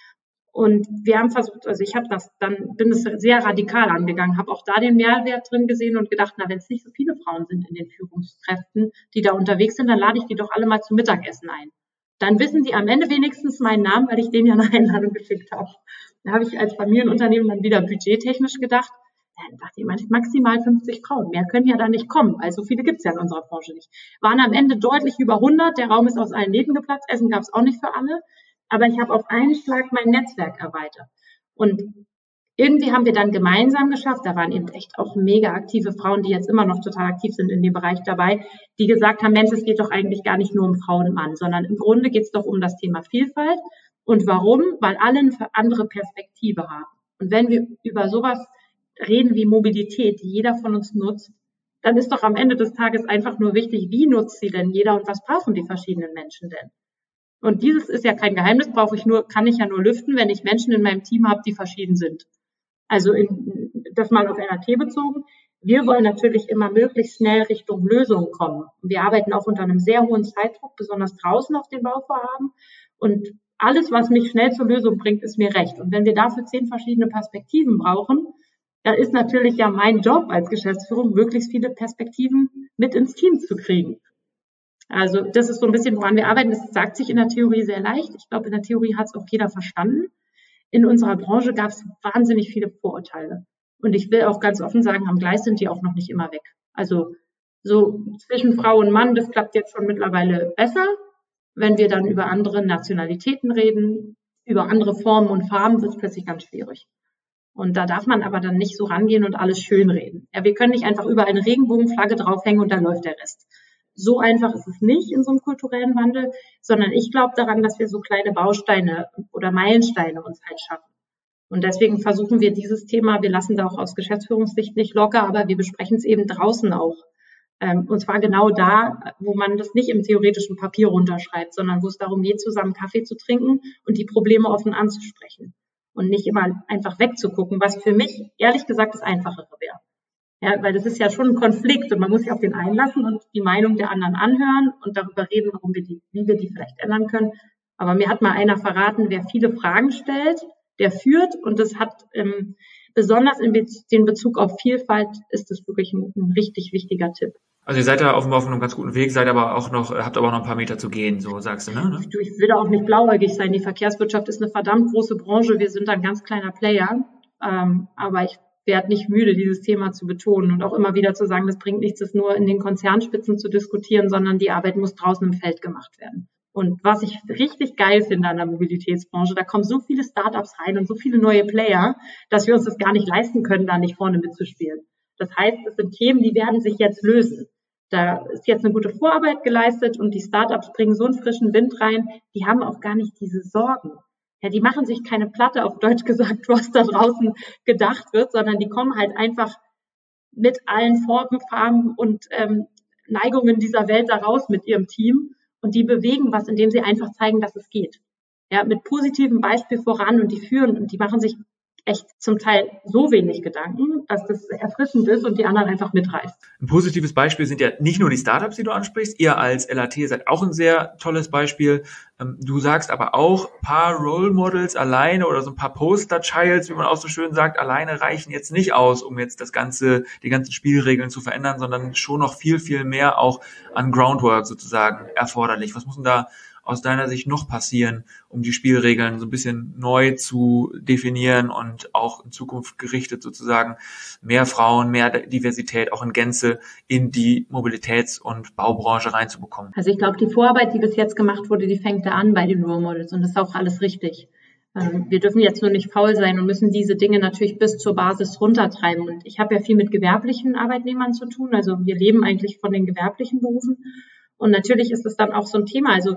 Und wir haben versucht, also ich habe das dann, bin es sehr radikal angegangen, habe auch da den Mehrwert drin gesehen und gedacht, na, wenn es nicht so viele Frauen sind in den Führungskräften, die da unterwegs sind, dann lade ich die doch alle mal zum Mittagessen ein. Dann wissen die am Ende wenigstens meinen Namen, weil ich denen ja eine Einladung geschickt habe. Da habe ich als Familienunternehmen dann wieder budgettechnisch gedacht, dann dachte ich, maximal fünfzig Frauen, mehr können ja da nicht kommen, weil so viele gibt es ja in unserer Branche nicht. Waren am Ende deutlich über hundert, der Raum ist aus allen Nähten geplatzt, Essen gab es auch nicht für alle. Aber ich habe auf einen Schlag mein Netzwerk erweitert. Und irgendwie haben wir dann gemeinsam geschafft, da waren eben echt auch mega aktive Frauen, die jetzt immer noch total aktiv sind in dem Bereich dabei, die gesagt haben, Mensch, es geht doch eigentlich gar nicht nur um Frauen und Mann, sondern im Grunde geht es doch um das Thema Vielfalt. Und warum? Weil alle eine andere Perspektive haben. Und wenn wir über sowas reden wie Mobilität, die jeder von uns nutzt, dann ist doch am Ende des Tages einfach nur wichtig, wie nutzt sie denn jeder und was brauchen die verschiedenen Menschen denn? Und dieses ist ja kein Geheimnis, brauche ich nur, kann ich ja nur lüften, wenn ich Menschen in meinem Team habe, die verschieden sind. Also in, das mal auf N A T bezogen. Wir wollen natürlich immer möglichst schnell Richtung Lösungen kommen. Wir arbeiten auch unter einem sehr hohen Zeitdruck, besonders draußen auf den Bauvorhaben. Und alles, was mich schnell zur Lösung bringt, ist mir recht. Und wenn wir dafür zehn verschiedene Perspektiven brauchen, dann ist natürlich ja mein Job als Geschäftsführung, möglichst viele Perspektiven mit ins Team zu kriegen. Also das ist so ein bisschen, woran wir arbeiten. Das sagt sich in der Theorie sehr leicht. Ich glaube, in der Theorie hat es auch jeder verstanden. In unserer Branche gab es wahnsinnig viele Vorurteile. Und ich will auch ganz offen sagen, am Gleis sind die auch noch nicht immer weg. Also so zwischen Frau und Mann, das klappt jetzt schon mittlerweile besser. Wenn wir dann über andere Nationalitäten reden, über andere Formen und Farben, wird es plötzlich ganz schwierig. Und da darf man aber dann nicht so rangehen und alles schönreden. Ja, wir können nicht einfach überall eine Regenbogenflagge draufhängen und dann läuft der Rest. So einfach ist es nicht in so einem kulturellen Wandel, sondern ich glaube daran, dass wir so kleine Bausteine oder Meilensteine uns halt schaffen. Und deswegen versuchen wir dieses Thema, wir lassen da auch aus Geschäftsführungssicht nicht locker, aber wir besprechen es eben draußen auch. Und zwar genau da, wo man das nicht im theoretischen Papier runterschreibt, sondern wo es darum geht, zusammen Kaffee zu trinken und die Probleme offen anzusprechen. Und nicht immer einfach wegzugucken, was für mich ehrlich gesagt das Einfachere wäre. Ja, weil das ist ja schon ein Konflikt und man muss sich auf den einlassen und die Meinung der anderen anhören und darüber reden, warum wir die, wie wir die vielleicht ändern können. Aber mir hat mal einer verraten, wer viele Fragen stellt, der führt, und das hat ähm, besonders in Be- den Bezug auf Vielfalt ist das wirklich ein, ein richtig wichtiger Tipp. Also ihr seid da offenbar auf einem ganz guten Weg, seid aber auch noch, habt aber noch ein paar Meter zu gehen, so sagst du, ne? Du, ich will da auch nicht blauäugig sein. Die Verkehrswirtschaft ist eine verdammt große Branche. Wir sind ein ganz kleiner Player, ähm, aber ich werde nicht müde, dieses Thema zu betonen und auch immer wieder zu sagen, das bringt nichts, das nur in den Konzernspitzen zu diskutieren, sondern die Arbeit muss draußen im Feld gemacht werden. Und was ich richtig geil finde an der Mobilitätsbranche, da kommen so viele Startups rein und so viele neue Player, dass wir uns das gar nicht leisten können, da nicht vorne mitzuspielen. Das heißt, es sind Themen, die werden sich jetzt lösen. Da ist jetzt eine gute Vorarbeit geleistet und die Startups bringen so einen frischen Wind rein, die haben auch gar nicht diese Sorgen. Ja, die machen sich keine Platte, auf Deutsch gesagt, was da draußen gedacht wird, sondern die kommen halt einfach mit allen Formen, Farben und ähm, Neigungen dieser Welt da raus mit ihrem Team und die bewegen was, indem sie einfach zeigen, dass es geht. Ja, mit positivem Beispiel voran und die führen und die machen sich echt zum Teil so wenig Gedanken, dass das erfrischend ist und die anderen einfach mitreißt. Ein positives Beispiel sind ja nicht nur die Startups, die du ansprichst. Ihr als L A T seid auch ein sehr tolles Beispiel. Du sagst aber auch, ein paar Role Models alleine oder so ein paar Poster Childs, wie man auch so schön sagt, alleine reichen jetzt nicht aus, um jetzt das ganze, die ganzen Spielregeln zu verändern, sondern schon noch viel, viel mehr auch an Groundwork sozusagen erforderlich. Was muss denn da aus deiner Sicht noch passieren, um die Spielregeln so ein bisschen neu zu definieren und auch in Zukunft gerichtet sozusagen mehr Frauen, mehr Diversität auch in Gänze in die Mobilitäts- und Baubranche reinzubekommen? Also ich glaube, die Vorarbeit, die bis jetzt gemacht wurde, die fängt da an bei den Role Models und das ist auch alles richtig. Wir dürfen jetzt nur nicht faul sein und müssen diese Dinge natürlich bis zur Basis runtertreiben. Und ich habe ja viel mit gewerblichen Arbeitnehmern zu tun, also wir leben eigentlich von den gewerblichen Berufen und natürlich ist es dann auch so ein Thema, also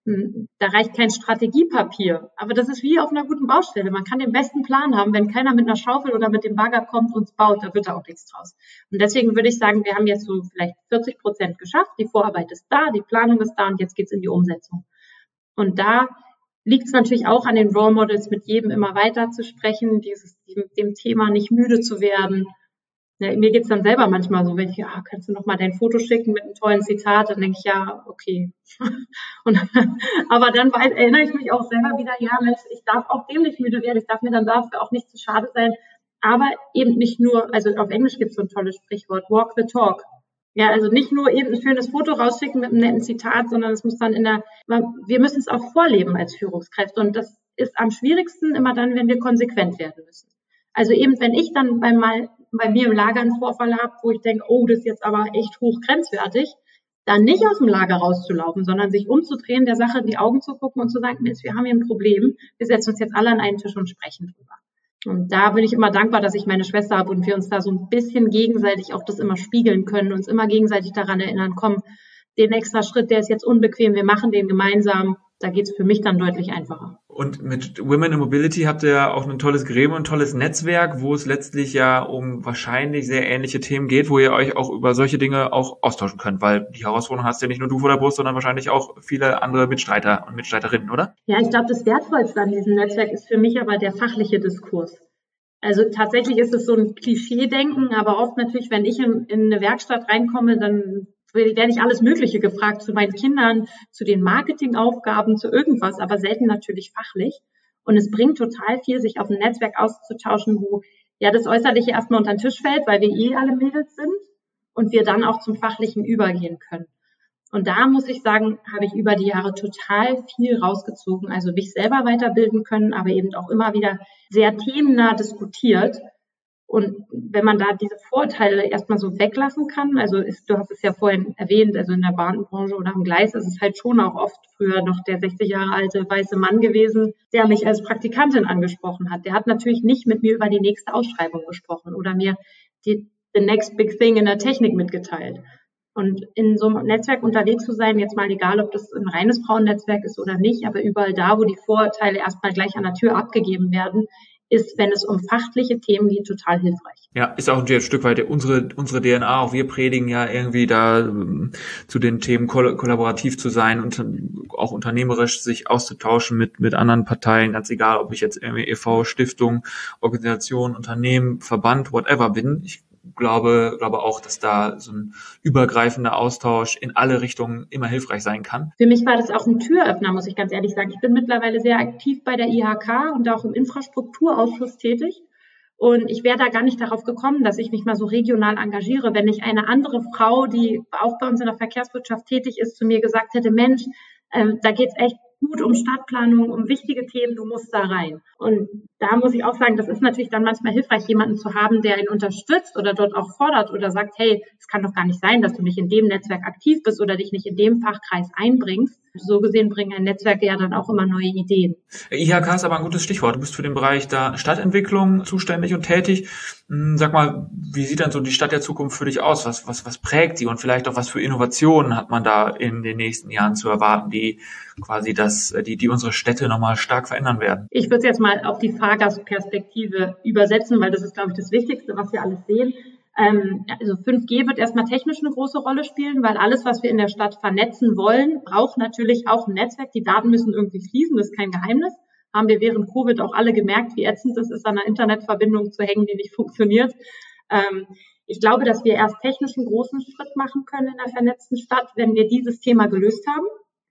da reicht kein Strategiepapier, aber das ist wie auf einer guten Baustelle. Man kann den besten Plan haben, wenn keiner mit einer Schaufel oder mit dem Bagger kommt und es baut, da wird da auch nichts draus. Und deswegen würde ich sagen, wir haben jetzt so vielleicht vierzig Prozent geschafft, die Vorarbeit ist da, die Planung ist da und jetzt geht's in die Umsetzung. Und da liegt es natürlich auch an den Role Models, mit jedem immer weiter zu sprechen, dieses, dem Thema nicht müde zu werden. Ja, mir geht's dann selber manchmal so, wenn ich, ah, kannst du noch mal dein Foto schicken mit einem tollen Zitat, dann denke ich, ja, okay. Und, aber dann weiß, erinnere ich mich auch selber wieder, ja, Mensch, ich darf auch dem nicht müde werden, ich darf mir dann dafür auch nicht zu schade sein, aber eben nicht nur, also auf Englisch gibt's so ein tolles Sprichwort, walk the talk. Ja, also nicht nur eben ein schönes Foto rausschicken mit einem netten Zitat, sondern es muss dann in der, wir müssen es auch vorleben als Führungskräfte und das ist am schwierigsten immer dann, wenn wir konsequent werden müssen. Also eben, wenn ich dann bei, mal, bei mir im Lager einen Vorfall habe, wo ich denke, oh, das ist jetzt aber echt hoch grenzwertig, dann nicht aus dem Lager rauszulaufen, sondern sich umzudrehen, der Sache in die Augen zu gucken und zu sagen, Mensch, wir haben hier ein Problem, wir setzen uns jetzt alle an einen Tisch und sprechen drüber. Und da bin ich immer dankbar, dass ich meine Schwester habe und wir uns da so ein bisschen gegenseitig auch das immer spiegeln können, uns immer gegenseitig daran erinnern, komm, den extra Schritt, der ist jetzt unbequem, wir machen den gemeinsam. Da geht's für mich dann deutlich einfacher. Und mit Women in Mobility habt ihr ja auch ein tolles Gremium, ein tolles Netzwerk, wo es letztlich ja um wahrscheinlich sehr ähnliche Themen geht, wo ihr euch auch über solche Dinge auch austauschen könnt, weil die Herausforderung hast ja nicht nur du vor der Brust, sondern wahrscheinlich auch viele andere Mitstreiter und Mitstreiterinnen, oder? Ja, ich glaube, das Wertvollste an diesem Netzwerk ist für mich aber der fachliche Diskurs. Also tatsächlich ist es so ein Klischee-Denken, aber oft natürlich, wenn ich in, in eine Werkstatt reinkomme, dann werde ich alles Mögliche gefragt, zu meinen Kindern, zu den Marketingaufgaben, zu irgendwas, aber selten natürlich fachlich. Und es bringt total viel, sich auf ein Netzwerk auszutauschen, wo ja das Äußerliche erstmal unter den Tisch fällt, weil wir eh alle Mädels sind und wir dann auch zum Fachlichen übergehen können. Und da muss ich sagen, habe ich über die Jahre total viel rausgezogen, also mich selber weiterbilden können, aber eben auch immer wieder sehr themennah diskutiert. Und wenn man da diese Vorurteile erstmal so weglassen kann, also ist, du hast es ja vorhin erwähnt, also in der Bahnbranche oder am Gleis ist es halt schon auch oft früher noch der sechzig Jahre alte weiße Mann gewesen, der mich als Praktikantin angesprochen hat. Der hat natürlich nicht mit mir über die nächste Ausschreibung gesprochen oder mir die the next big thing in der Technik mitgeteilt. Und in so einem Netzwerk unterwegs zu sein, jetzt mal egal, ob das ein reines Frauennetzwerk ist oder nicht, aber überall da, wo die Vorurteile erstmal gleich an der Tür abgegeben werden, ist, wenn es um fachliche Themen geht, total hilfreich. Ja, ist auch ein Stück weit unsere unsere D N A. Auch wir predigen ja irgendwie da ähm, zu den Themen koll- kollaborativ zu sein und auch unternehmerisch sich auszutauschen mit mit anderen Parteien, ganz egal, ob ich jetzt irgendwie E V, Stiftung, Organisation, Unternehmen, Verband, whatever bin. Ich glaube, glaube auch, dass da so ein übergreifender Austausch in alle Richtungen immer hilfreich sein kann. Für mich war das auch ein Türöffner, muss ich ganz ehrlich sagen. Ich bin mittlerweile sehr aktiv bei der I H K und auch im Infrastrukturausschuss tätig. Und ich wäre da gar nicht darauf gekommen, dass ich mich mal so regional engagiere, wenn nicht eine andere Frau, die auch bei uns in der Verkehrswirtschaft tätig ist, zu mir gesagt hätte, Mensch, äh, da geht's echt gut um Stadtplanung, um wichtige Themen, du musst da rein. Und da muss ich auch sagen, das ist natürlich dann manchmal hilfreich, jemanden zu haben, der ihn unterstützt oder dort auch fordert oder sagt, hey, es kann doch gar nicht sein, dass du nicht in dem Netzwerk aktiv bist oder dich nicht in dem Fachkreis einbringst. So gesehen bringen ein Netzwerk ja dann auch immer neue Ideen. I H K ist aber ein gutes Stichwort. Du bist für den Bereich da Stadtentwicklung zuständig und tätig. Sag mal, wie sieht dann so die Stadt der Zukunft für dich aus? Was, was, was prägt sie und vielleicht auch was für Innovationen hat man da in den nächsten Jahren zu erwarten, die quasi das, die, die unsere Städte nochmal stark verändern werden? Ich würde es jetzt mal auf die Fahrgastperspektive übersetzen, weil das ist, glaube ich, das Wichtigste, was wir alles sehen. Ähm, also fünf G wird erstmal technisch eine große Rolle spielen, weil alles, was wir in der Stadt vernetzen wollen, braucht natürlich auch ein Netzwerk. Die Daten müssen irgendwie fließen, das ist kein Geheimnis. Haben wir während Covid auch alle gemerkt, wie ätzend es ist, an einer Internetverbindung zu hängen, die nicht funktioniert. Ähm, ich glaube, dass wir erst technisch einen großen Schritt machen können in der vernetzten Stadt, wenn wir dieses Thema gelöst haben.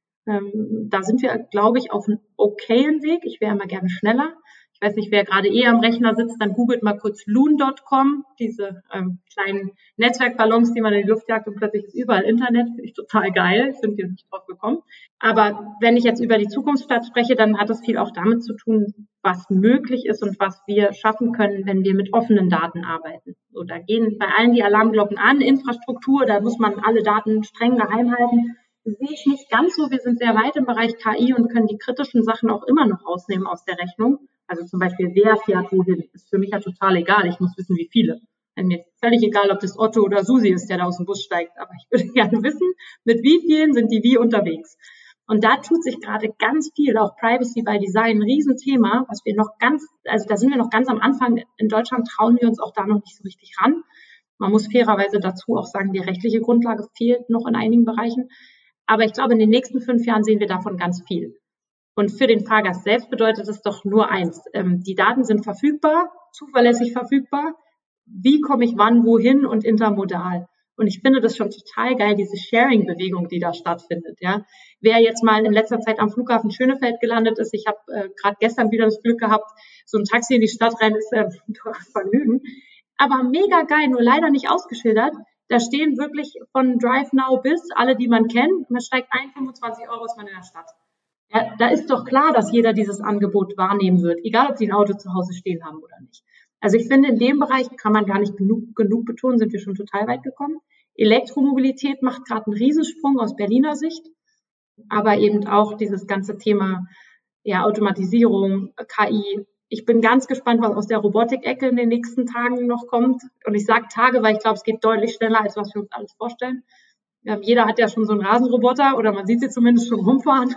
Ähm, da sind wir, glaube ich, auf einem okayen Weg. Ich wäre immer gerne schneller. Ich weiß nicht, wer gerade eh am Rechner sitzt, dann googelt mal kurz loon Punkt com, diese ähm, kleinen Netzwerkballons, die man in die Luft jagt und plötzlich ist überall Internet. Finde ich total geil. Sind wir nicht drauf gekommen. Aber wenn ich jetzt über die Zukunftsstadt spreche, dann hat das viel auch damit zu tun, was möglich ist und was wir schaffen können, wenn wir mit offenen Daten arbeiten. So, da gehen bei allen die Alarmglocken an. Infrastruktur, da muss man alle Daten streng geheim halten. Das sehe ich nicht ganz so. Wir sind sehr weit im Bereich K I und können die kritischen Sachen auch immer noch rausnehmen aus der Rechnung. Also zum Beispiel, wer fährt wohin, ist für mich ja total egal. Ich muss wissen, wie viele. Mir ist völlig egal, ob das Otto oder Susi ist, der da aus dem Bus steigt. Aber ich würde gerne wissen, mit wie vielen sind die wie unterwegs. Und da tut sich gerade ganz viel, auch Privacy by Design, ein Riesenthema, was wir noch ganz, also da sind wir noch ganz am Anfang. In Deutschland trauen wir uns auch da noch nicht so richtig ran. Man muss fairerweise dazu auch sagen, die rechtliche Grundlage fehlt noch in einigen Bereichen. Aber ich glaube, in den nächsten fünf Jahren sehen wir davon ganz viel. Und für den Fahrgast selbst bedeutet es doch nur eins. Ähm, die Daten sind verfügbar, zuverlässig verfügbar. Wie komme ich wann, wohin und intermodal? Und ich finde das schon total geil, diese Sharing-Bewegung, die da stattfindet. Ja, wer jetzt mal in letzter Zeit am Flughafen Schönefeld gelandet ist, ich habe äh, gerade gestern wieder das Glück gehabt, so ein Taxi in die Stadt rein, ist äh, ein Vergnügen. Aber mega geil, nur leider nicht ausgeschildert. Da stehen wirklich von Drive Now bis alle, die man kennt. Man steigt ein, fünfundzwanzig Euro ist man in der Stadt. Ja, da ist doch klar, dass jeder dieses Angebot wahrnehmen wird, egal ob sie ein Auto zu Hause stehen haben oder nicht. Also ich finde, in dem Bereich kann man gar nicht genug, genug betonen, sind wir schon total weit gekommen. Elektromobilität macht gerade einen Riesensprung aus Berliner Sicht, aber eben auch dieses ganze Thema ja, Automatisierung, K I. Ich bin ganz gespannt, was aus der Robotik-Ecke in den nächsten Tagen noch kommt. Und ich sage Tage, weil ich glaube, es geht deutlich schneller, als was wir uns alles vorstellen. Ja, jeder hat ja schon so einen Rasenroboter oder man sieht sie zumindest schon rumfahren.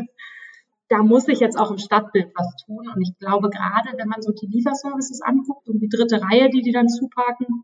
Da muss sich jetzt auch im Stadtbild was tun. Und ich glaube, gerade wenn man so die Lieferservices anguckt und die dritte Reihe, die die dann zuparken,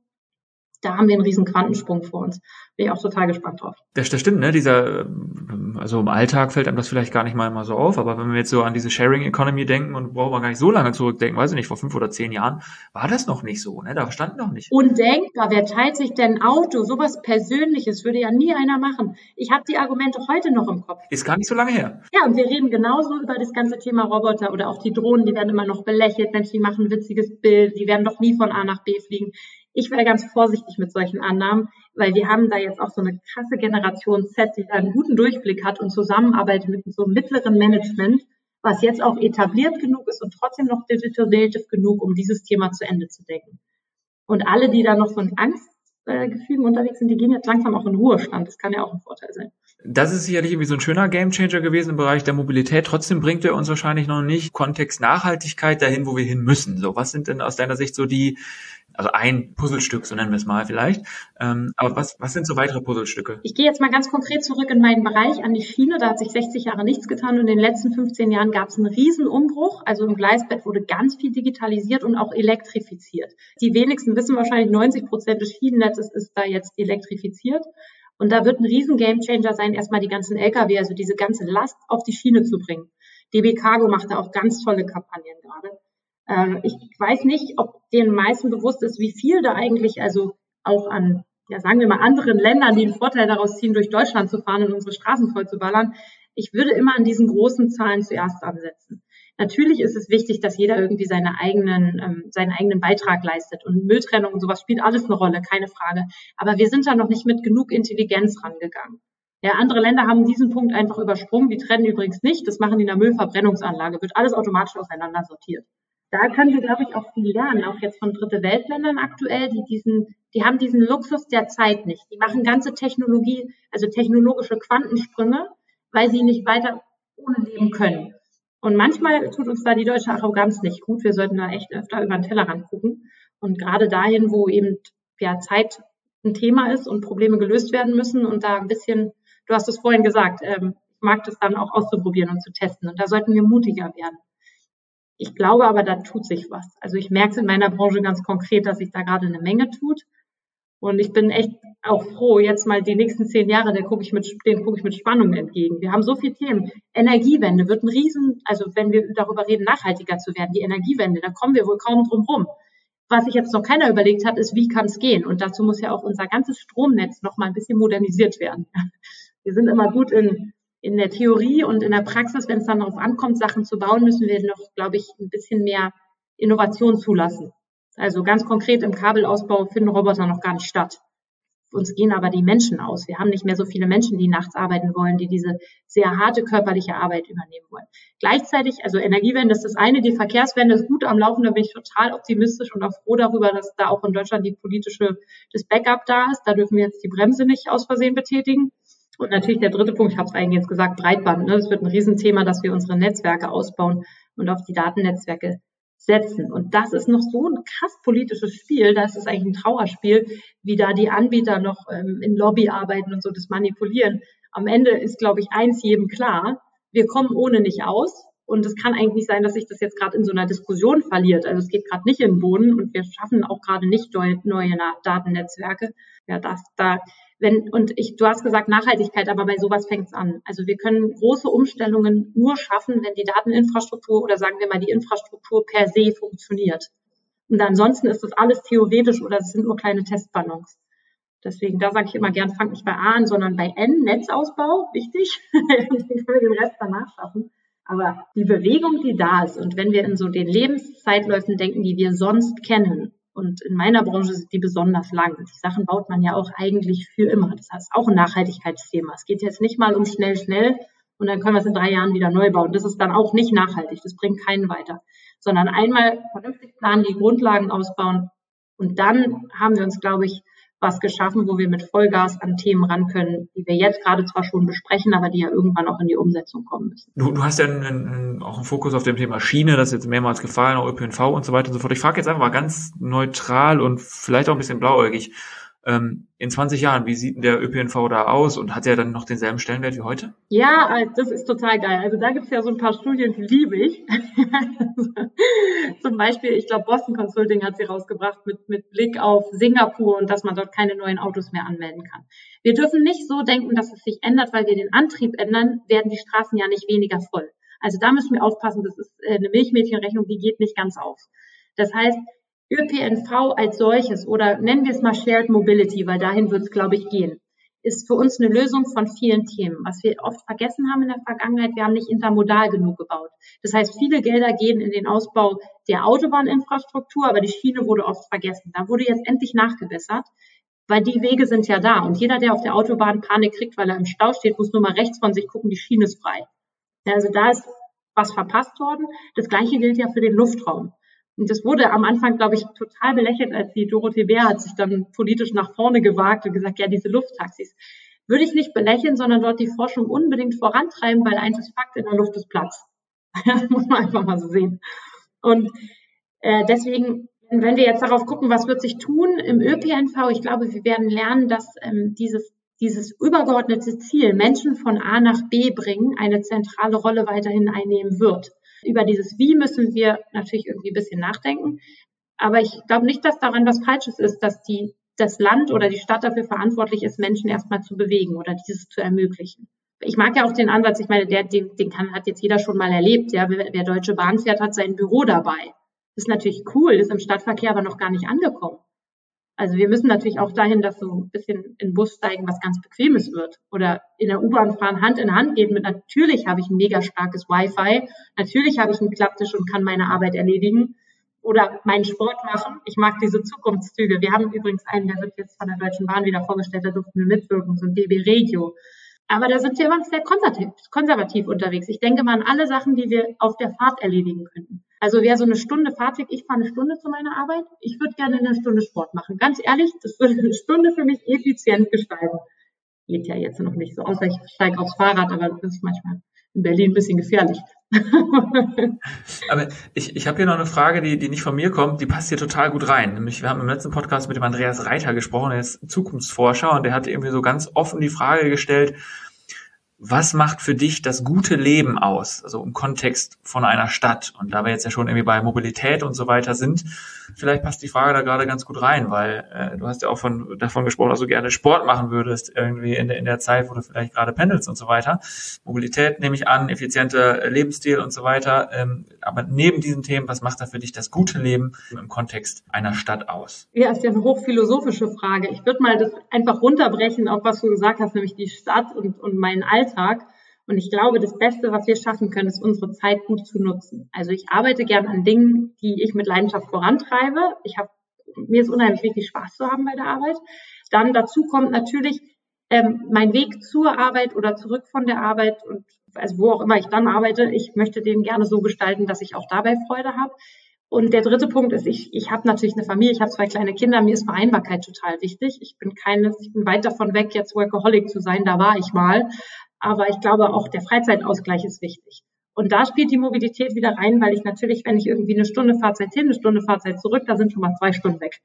da haben wir einen riesen Quantensprung vor uns. Bin ich auch total gespannt drauf. Das, das stimmt, ne? Dieser, also im Alltag fällt einem das vielleicht gar nicht mal immer so auf, aber wenn wir jetzt so an diese Sharing Economy denken und brauchen wir gar nicht so lange zurückdenken, weiß ich nicht, vor fünf oder zehn Jahren war das noch nicht so, ne? Da stand noch nicht. Undenkbar, wer teilt sich denn ein Auto? Sowas Persönliches würde ja nie einer machen. Ich habe die Argumente heute noch im Kopf. Ist gar nicht so lange her. Ja, und wir reden genauso über das ganze Thema Roboter oder auch die Drohnen, die werden immer noch belächelt, Mensch, die machen ein witziges Bild, die werden doch nie von A nach B fliegen. Ich wäre ganz vorsichtig mit solchen Annahmen, weil wir haben da jetzt auch so eine krasse Generation Z, die da einen guten Durchblick hat und zusammenarbeitet mit so einem mittleren Management, was jetzt auch etabliert genug ist und trotzdem noch digital native genug, um dieses Thema zu Ende zu denken. Und alle, die da noch so in Angstgefügen äh, unterwegs sind, die gehen jetzt langsam auch in Ruhestand. Das kann ja auch ein Vorteil sein. Das ist sicherlich irgendwie so ein schöner Gamechanger gewesen im Bereich der Mobilität. Trotzdem bringt er uns wahrscheinlich noch nicht Kontext Nachhaltigkeit dahin, wo wir hin müssen. So, was sind denn aus deiner Sicht so die, also ein Puzzlestück, so nennen wir es mal vielleicht. Ähm, aber was, was sind so weitere Puzzlestücke? Ich gehe jetzt mal ganz konkret zurück in meinen Bereich an die Schiene. Da hat sich sechzig Jahre nichts getan und in den letzten fünfzehn Jahren gab es einen riesen Umbruch. Also im Gleisbett wurde ganz viel digitalisiert und auch elektrifiziert. Die wenigsten wissen wahrscheinlich, neunzig Prozent des Schienennetzes ist da jetzt elektrifiziert. Und da wird ein riesen Gamechanger sein, erstmal die ganzen L K W, also diese ganze Last auf die Schiene zu bringen. D B Cargo macht da auch ganz tolle Kampagnen gerade. Ähm, ich weiß nicht, ob den meisten bewusst ist, wie viel da eigentlich, also auch an, ja sagen wir mal, anderen Ländern, die einen Vorteil daraus ziehen, durch Deutschland zu fahren und unsere Straßen voll zu ballern. Ich würde immer an diesen großen Zahlen zuerst ansetzen. Natürlich ist es wichtig, dass jeder irgendwie seine eigenen, ähm, seinen eigenen Beitrag leistet. Und Mülltrennung und sowas spielt alles eine Rolle, keine Frage. Aber wir sind da noch nicht mit genug Intelligenz rangegangen. Ja, andere Länder haben diesen Punkt einfach übersprungen. Die trennen übrigens nicht. Das machen die in der Müllverbrennungsanlage. Wird alles automatisch auseinander sortiert. Da können wir, glaube ich, auch viel lernen, auch jetzt von Dritte Weltländern aktuell, die diesen, die haben diesen Luxus der Zeit nicht. Die machen ganze Technologie, also technologische Quantensprünge, weil sie nicht weiter ohne leben können. Und manchmal tut uns da die deutsche Arroganz nicht gut. Wir sollten da echt öfter über den Tellerrand gucken. Und gerade dahin, wo eben ja Zeit ein Thema ist und Probleme gelöst werden müssen und da ein bisschen, du hast es vorhin gesagt, ähm, ich mag das dann auch auszuprobieren und zu testen. Und da sollten wir mutiger werden. Ich glaube aber, da tut sich was. Also ich merke es in meiner Branche ganz konkret, dass sich da gerade eine Menge tut. Und ich bin echt auch froh, jetzt mal die nächsten zehn Jahre, da gucke ich mit, den gucke ich mit Spannung entgegen. Wir haben so viele Themen. Energiewende wird ein Riesen, also wenn wir darüber reden, nachhaltiger zu werden, die Energiewende, da kommen wir wohl kaum drum rum. Was sich jetzt noch keiner überlegt hat, ist, wie kann es gehen? Und dazu muss ja auch unser ganzes Stromnetz noch mal ein bisschen modernisiert werden. Wir sind immer gut in, in der Theorie und in der Praxis, wenn es dann darauf ankommt, Sachen zu bauen, müssen wir noch, glaube ich, ein bisschen mehr Innovation zulassen. Also ganz konkret im Kabelausbau finden Roboter noch gar nicht statt. Uns gehen aber die Menschen aus. Wir haben nicht mehr so viele Menschen, die nachts arbeiten wollen, die diese sehr harte körperliche Arbeit übernehmen wollen. Gleichzeitig, also Energiewende ist das eine, die Verkehrswende ist gut am Laufen, da bin ich total optimistisch und auch froh darüber, dass da auch in Deutschland die politische, das Backup da ist. Da dürfen wir jetzt die Bremse nicht aus Versehen betätigen. Und natürlich der dritte Punkt, ich habe es eigentlich jetzt gesagt, Breitband. Ne? Das wird ein Riesenthema, dass wir unsere Netzwerke ausbauen und auf die Datennetzwerke setzen. Und das ist noch so ein krass politisches Spiel, da ist es eigentlich ein Trauerspiel, wie da die Anbieter noch ähm, in Lobby arbeiten und so das manipulieren. Am Ende ist, glaube ich, eins jedem klar, wir kommen ohne nicht aus. Und es kann eigentlich nicht sein, dass sich das jetzt gerade in so einer Diskussion verliert. Also es geht gerade nicht in den Boden und wir schaffen auch gerade nicht neue, neue Datennetzwerke. Ja, das da, wenn, und ich, du hast gesagt Nachhaltigkeit, aber bei sowas fängt es an. Also wir können große Umstellungen nur schaffen, wenn die Dateninfrastruktur oder sagen wir mal die Infrastruktur per se funktioniert. Und ansonsten ist das alles theoretisch oder es sind nur kleine Testballons. Deswegen, da sage ich immer gern, fang nicht bei A an, sondern bei N, Netzausbau, wichtig. Dann können wir den Rest danach schaffen. Aber die Bewegung, die da ist, und wenn wir in so den Lebenszeitläufen denken, die wir sonst kennen, und in meiner Branche sind die besonders lang. Die Sachen baut man ja auch eigentlich für immer. Das heißt auch ein Nachhaltigkeitsthema. Es geht jetzt nicht mal um schnell, schnell und dann können wir es in drei Jahren wieder neu bauen. Das ist dann auch nicht nachhaltig. Das bringt keinen weiter. Sondern einmal vernünftig planen, die Grundlagen ausbauen und dann haben wir uns, glaube ich, was geschaffen, wo wir mit Vollgas an Themen ran können, die wir jetzt gerade zwar schon besprechen, aber die ja irgendwann auch in die Umsetzung kommen müssen. Du, du hast ja einen, einen, auch einen Fokus auf dem Thema Schiene, das ist jetzt mehrmals gefallen, auch Ö P N V und so weiter und so fort. Ich frage jetzt einfach mal ganz neutral und vielleicht auch ein bisschen blauäugig. Ähm, in zwanzig Jahren, wie sieht denn der Ö P N V da aus und hat er dann noch denselben Stellenwert wie heute? Ja, das ist total geil. Also da gibt es ja so ein paar Studien, die liebe ich. Zum Beispiel, ich glaube, Boston Consulting hat sie rausgebracht mit, mit Blick auf Singapur und dass man dort keine neuen Autos mehr anmelden kann. Wir dürfen nicht so denken, dass es sich ändert, weil wir den Antrieb ändern, werden die Straßen ja nicht weniger voll. Also da müssen wir aufpassen, das ist eine Milchmädchenrechnung, die geht nicht ganz auf. Das heißt, Ö P N V als solches oder nennen wir es mal Shared Mobility, weil dahin wird es, glaube ich, gehen, ist für uns eine Lösung von vielen Themen. Was wir oft vergessen haben in der Vergangenheit, wir haben nicht intermodal genug gebaut. Das heißt, viele Gelder gehen in den Ausbau der Autobahninfrastruktur, aber die Schiene wurde oft vergessen. Da wurde jetzt endlich nachgebessert, weil die Wege sind ja da. Und jeder, der auf der Autobahn Panik kriegt, weil er im Stau steht, muss nur mal rechts von sich gucken, die Schiene ist frei. Also da ist was verpasst worden. Das Gleiche gilt ja für den Luftraum. Und das wurde am Anfang, glaube ich, total belächelt, als die Dorothee Bär hat sich dann politisch nach vorne gewagt und gesagt, ja, diese Lufttaxis. Würde ich nicht belächeln, sondern dort die Forschung unbedingt vorantreiben, weil eins ist Fakt, in der Luft ist Platz. Das muss man einfach mal so sehen. Und äh, deswegen, wenn wir jetzt darauf gucken, was wird sich tun im Ö P N V, ich glaube, wir werden lernen, dass ähm, dieses dieses übergeordnete Ziel, Menschen von A nach B bringen, eine zentrale Rolle weiterhin einnehmen wird. Über dieses Wie müssen wir natürlich irgendwie ein bisschen nachdenken. Aber ich glaube nicht, dass daran was Falsches ist, dass die, das Land oder die Stadt dafür verantwortlich ist, Menschen erstmal zu bewegen oder dieses zu ermöglichen. Ich mag ja auch den Ansatz, ich meine, der, den, den kann, hat jetzt jeder schon mal erlebt. Ja, wer, wer Deutsche Bahn fährt, hat sein Büro dabei. Das ist natürlich cool, ist im Stadtverkehr aber noch gar nicht angekommen. Also wir müssen natürlich auch dahin, dass so ein bisschen in den Bus steigen, was ganz Bequemes wird. Oder in der U-Bahn fahren, Hand in Hand gehen mit, natürlich habe ich ein mega starkes Wi-Fi, natürlich habe ich einen Klapptisch und kann meine Arbeit erledigen oder meinen Sport machen. Ich mag diese Zukunftszüge. Wir haben übrigens einen, der wird jetzt von der Deutschen Bahn wieder vorgestellt, da durften wir mitwirken, so ein D B Radio. Aber da sind wir immer sehr konservativ, konservativ unterwegs. Ich denke mal an alle Sachen, die wir auf der Fahrt erledigen könnten. Also wäre so eine Stunde Fahrtweg, ich fahre eine Stunde zu meiner Arbeit, ich würde gerne eine Stunde Sport machen. Ganz ehrlich, das würde eine Stunde für mich effizient gestalten. Geht ja jetzt noch nicht so, außer ich steige aufs Fahrrad, aber das ist manchmal in Berlin ein bisschen gefährlich. Aber ich, ich habe hier noch eine Frage, die, die nicht von mir kommt, die passt hier total gut rein. Nämlich, wir haben im letzten Podcast mit dem Andreas Reiter gesprochen, der ist Zukunftsforscher und der hat irgendwie so ganz offen die Frage gestellt, was macht für dich das gute Leben aus? Also im Kontext von einer Stadt. Und da wir jetzt ja schon irgendwie bei Mobilität und so weiter sind, vielleicht passt die Frage da gerade ganz gut rein, weil äh, du hast ja auch von davon gesprochen, dass du gerne Sport machen würdest, irgendwie in der, in der Zeit, wo du vielleicht gerade pendelst und so weiter. Mobilität nehme ich an, effizienter Lebensstil und so weiter. Ähm, aber neben diesen Themen, was macht da für dich das gute Leben im Kontext einer Stadt aus? Ja, ist ja eine hochphilosophische Frage. Ich würde mal das einfach runterbrechen auf was du gesagt hast, nämlich die Stadt und, und meinen Alltag. Und ich glaube, das Beste, was wir schaffen können, ist unsere Zeit gut zu nutzen. Also ich arbeite gern an Dingen, die ich mit Leidenschaft vorantreibe. Ich habe, mir ist unheimlich wichtig, Spaß zu haben bei der Arbeit. Dann dazu kommt natürlich ähm, mein Weg zur Arbeit oder zurück von der Arbeit und also wo auch immer ich dann arbeite. Ich möchte den gerne so gestalten, dass ich auch dabei Freude habe. Und der dritte Punkt ist, ich, ich habe natürlich eine Familie, ich habe zwei kleine Kinder, mir ist Vereinbarkeit total wichtig. Ich bin keine, ich bin weit davon weg, jetzt Workaholic zu sein, da war ich mal. Aber ich glaube, auch der Freizeitausgleich ist wichtig. Und da spielt die Mobilität wieder rein, weil ich natürlich, wenn ich irgendwie eine Stunde Fahrzeit hin, eine Stunde Fahrzeit zurück, da sind schon mal zwei Stunden weg.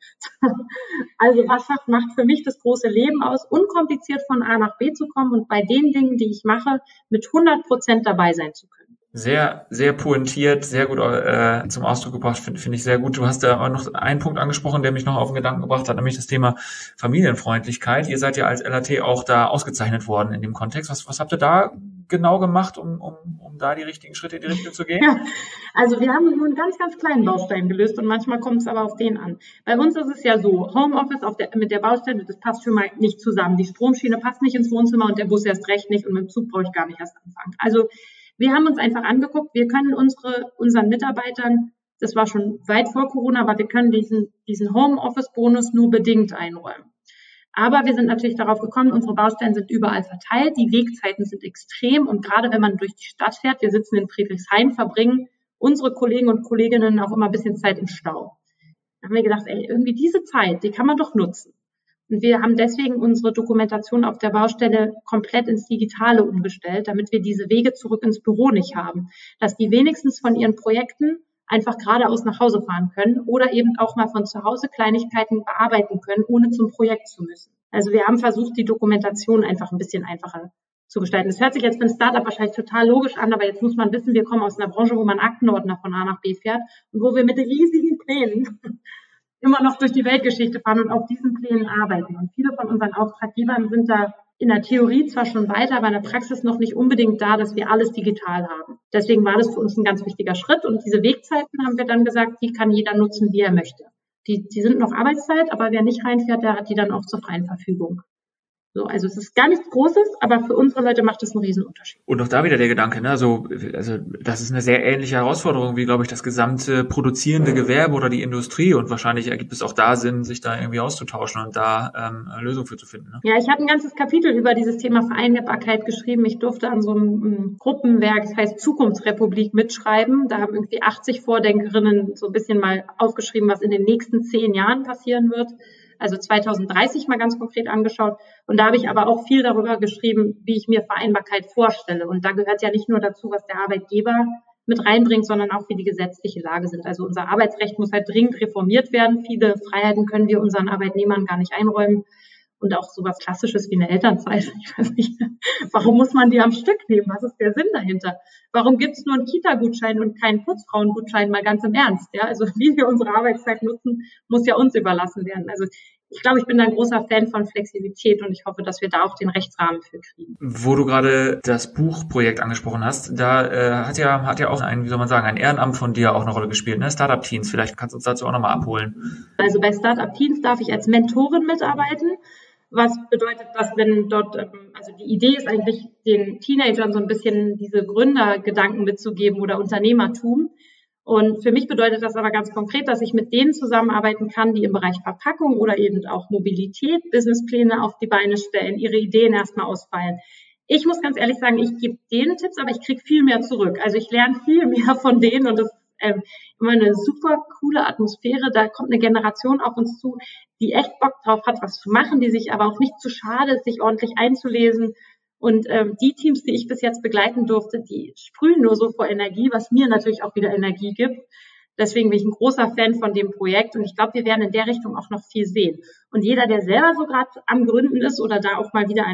Also was macht für mich das große Leben aus, unkompliziert von A nach B zu kommen und bei den Dingen, die ich mache, mit hundert Prozent dabei sein zu können. Sehr, sehr pointiert, sehr gut äh, zum Ausdruck gebracht, finde find ich sehr gut. Du hast da auch noch einen Punkt angesprochen, der mich noch auf den Gedanken gebracht hat, nämlich das Thema Familienfreundlichkeit. Ihr seid ja als L A T auch da ausgezeichnet worden in dem Kontext. Was, was habt ihr da genau gemacht, um, um, um da die richtigen Schritte in die Richtung zu gehen? Ja, also wir haben nur einen ganz, ganz kleinen Baustein gelöst und manchmal kommt es aber auf den an. Bei uns ist es ja so, Homeoffice auf der, mit der Baustelle, das passt schon mal nicht zusammen. Die Stromschiene passt nicht ins Wohnzimmer und der Bus erst recht nicht und mit dem Zug brauche ich gar nicht erst anfangen. Also wir haben uns einfach angeguckt, wir können unsere, unseren Mitarbeitern, das war schon weit vor Corona, aber wir können diesen, diesen Homeoffice-Bonus nur bedingt einräumen. Aber wir sind natürlich darauf gekommen, unsere Baustellen sind überall verteilt, die Wegzeiten sind extrem und gerade wenn man durch die Stadt fährt, wir sitzen in Friedrichshain, verbringen unsere Kollegen und Kolleginnen auch immer ein bisschen Zeit im Stau. Da haben wir gedacht, ey, irgendwie diese Zeit, die kann man doch nutzen. Und wir haben deswegen unsere Dokumentation auf der Baustelle komplett ins Digitale umgestellt, damit wir diese Wege zurück ins Büro nicht haben. Dass die wenigstens von ihren Projekten einfach geradeaus nach Hause fahren können oder eben auch mal von zu Hause Kleinigkeiten bearbeiten können, ohne zum Projekt zu müssen. Also wir haben versucht, die Dokumentation einfach ein bisschen einfacher zu gestalten. Das hört sich jetzt für ein Startup wahrscheinlich total logisch an, aber jetzt muss man wissen, wir kommen aus einer Branche, wo man Aktenordner von A nach B fährt und wo wir mit riesigen Plänen immer noch durch die Weltgeschichte fahren und auf diesen Plänen arbeiten. Und viele von unseren Auftraggebern sind da in der Theorie zwar schon weiter, aber in der Praxis noch nicht unbedingt da, dass wir alles digital haben. Deswegen war das für uns ein ganz wichtiger Schritt. Und diese Wegzeiten haben wir dann gesagt, die kann jeder nutzen, wie er möchte. Die, die sind noch Arbeitszeit, aber wer nicht reinfährt, der hat die dann auch zur freien Verfügung. So, also es ist gar nichts Großes, aber für unsere Leute macht es einen riesen Unterschied. Und auch da wieder der Gedanke, ne, also, also das ist eine sehr ähnliche Herausforderung wie, glaube ich, das gesamte produzierende Gewerbe oder die Industrie und wahrscheinlich ergibt es auch da Sinn, sich da irgendwie auszutauschen und da ähm, eine Lösung für zu finden. Ne? Ja, ich habe ein ganzes Kapitel über dieses Thema Vereinbarkeit geschrieben. Ich durfte an so einem, einem Gruppenwerk, das heißt Zukunftsrepublik, mitschreiben. Da haben irgendwie achtzig Vordenkerinnen so ein bisschen mal aufgeschrieben, was in den nächsten zehn Jahren passieren wird. Also zweitausenddreißig mal ganz konkret angeschaut. Und da habe ich aber auch viel darüber geschrieben, wie ich mir Vereinbarkeit vorstelle. Und da gehört ja nicht nur dazu, was der Arbeitgeber mit reinbringt, sondern auch, wie die gesetzliche Lage sind. Also unser Arbeitsrecht muss halt dringend reformiert werden. Viele Freiheiten können wir unseren Arbeitnehmern gar nicht einräumen. Und auch sowas Klassisches wie eine Elternzeit. Ich weiß nicht, warum muss man die am Stück nehmen? Was ist der Sinn dahinter? Warum gibt es nur einen Kita-Gutschein und keinen Putzfrauengutschein? Mal ganz im Ernst. Ja, also wie wir unsere Arbeitszeit nutzen, muss ja uns überlassen werden. Also ich glaube, ich bin ein großer Fan von Flexibilität und ich hoffe, dass wir da auch den Rechtsrahmen für kriegen. Wo du gerade das Buchprojekt angesprochen hast, da äh, hat ja hat ja auch ein, wie soll man sagen, ein Ehrenamt von dir auch eine Rolle gespielt, ne? Startup Teens. Vielleicht kannst du uns dazu auch nochmal abholen. Also bei Startup Teens darf ich als Mentorin mitarbeiten. Was bedeutet das, wenn dort, also die Idee ist eigentlich, den Teenagern so ein bisschen diese Gründergedanken mitzugeben oder Unternehmertum. Und für mich bedeutet das aber ganz konkret, dass ich mit denen zusammenarbeiten kann, die im Bereich Verpackung oder eben auch Mobilität Businesspläne auf die Beine stellen, ihre Ideen erstmal ausfeilen. Ich muss ganz ehrlich sagen, ich gebe denen Tipps, aber ich kriege viel mehr zurück. Also ich lerne viel mehr von denen und das ist ähm, immer eine super coole Atmosphäre. Da kommt eine Generation auf uns zu, die echt Bock drauf hat, was zu machen, die sich aber auch nicht zu schade ist, sich ordentlich einzulesen. Und ähm, die Teams, die ich bis jetzt begleiten durfte, die sprühen nur so vor Energie, was mir natürlich auch wieder Energie gibt. Deswegen bin ich ein großer Fan von dem Projekt und ich glaube, wir werden in der Richtung auch noch viel sehen. Und jeder, der selber so gerade am Gründen ist oder da auch mal wieder einfach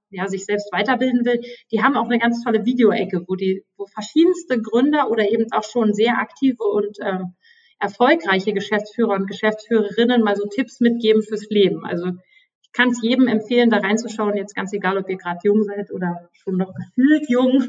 ja, sich selbst weiterbilden will, die haben auch eine ganz tolle Videoecke, wo die, wo verschiedenste Gründer oder eben auch schon sehr aktive und ähm, erfolgreiche Geschäftsführer und Geschäftsführerinnen mal so Tipps mitgeben fürs Leben. Also ich kann es jedem empfehlen, da reinzuschauen, jetzt ganz egal, ob ihr gerade jung seid oder schon noch gefühlt jung.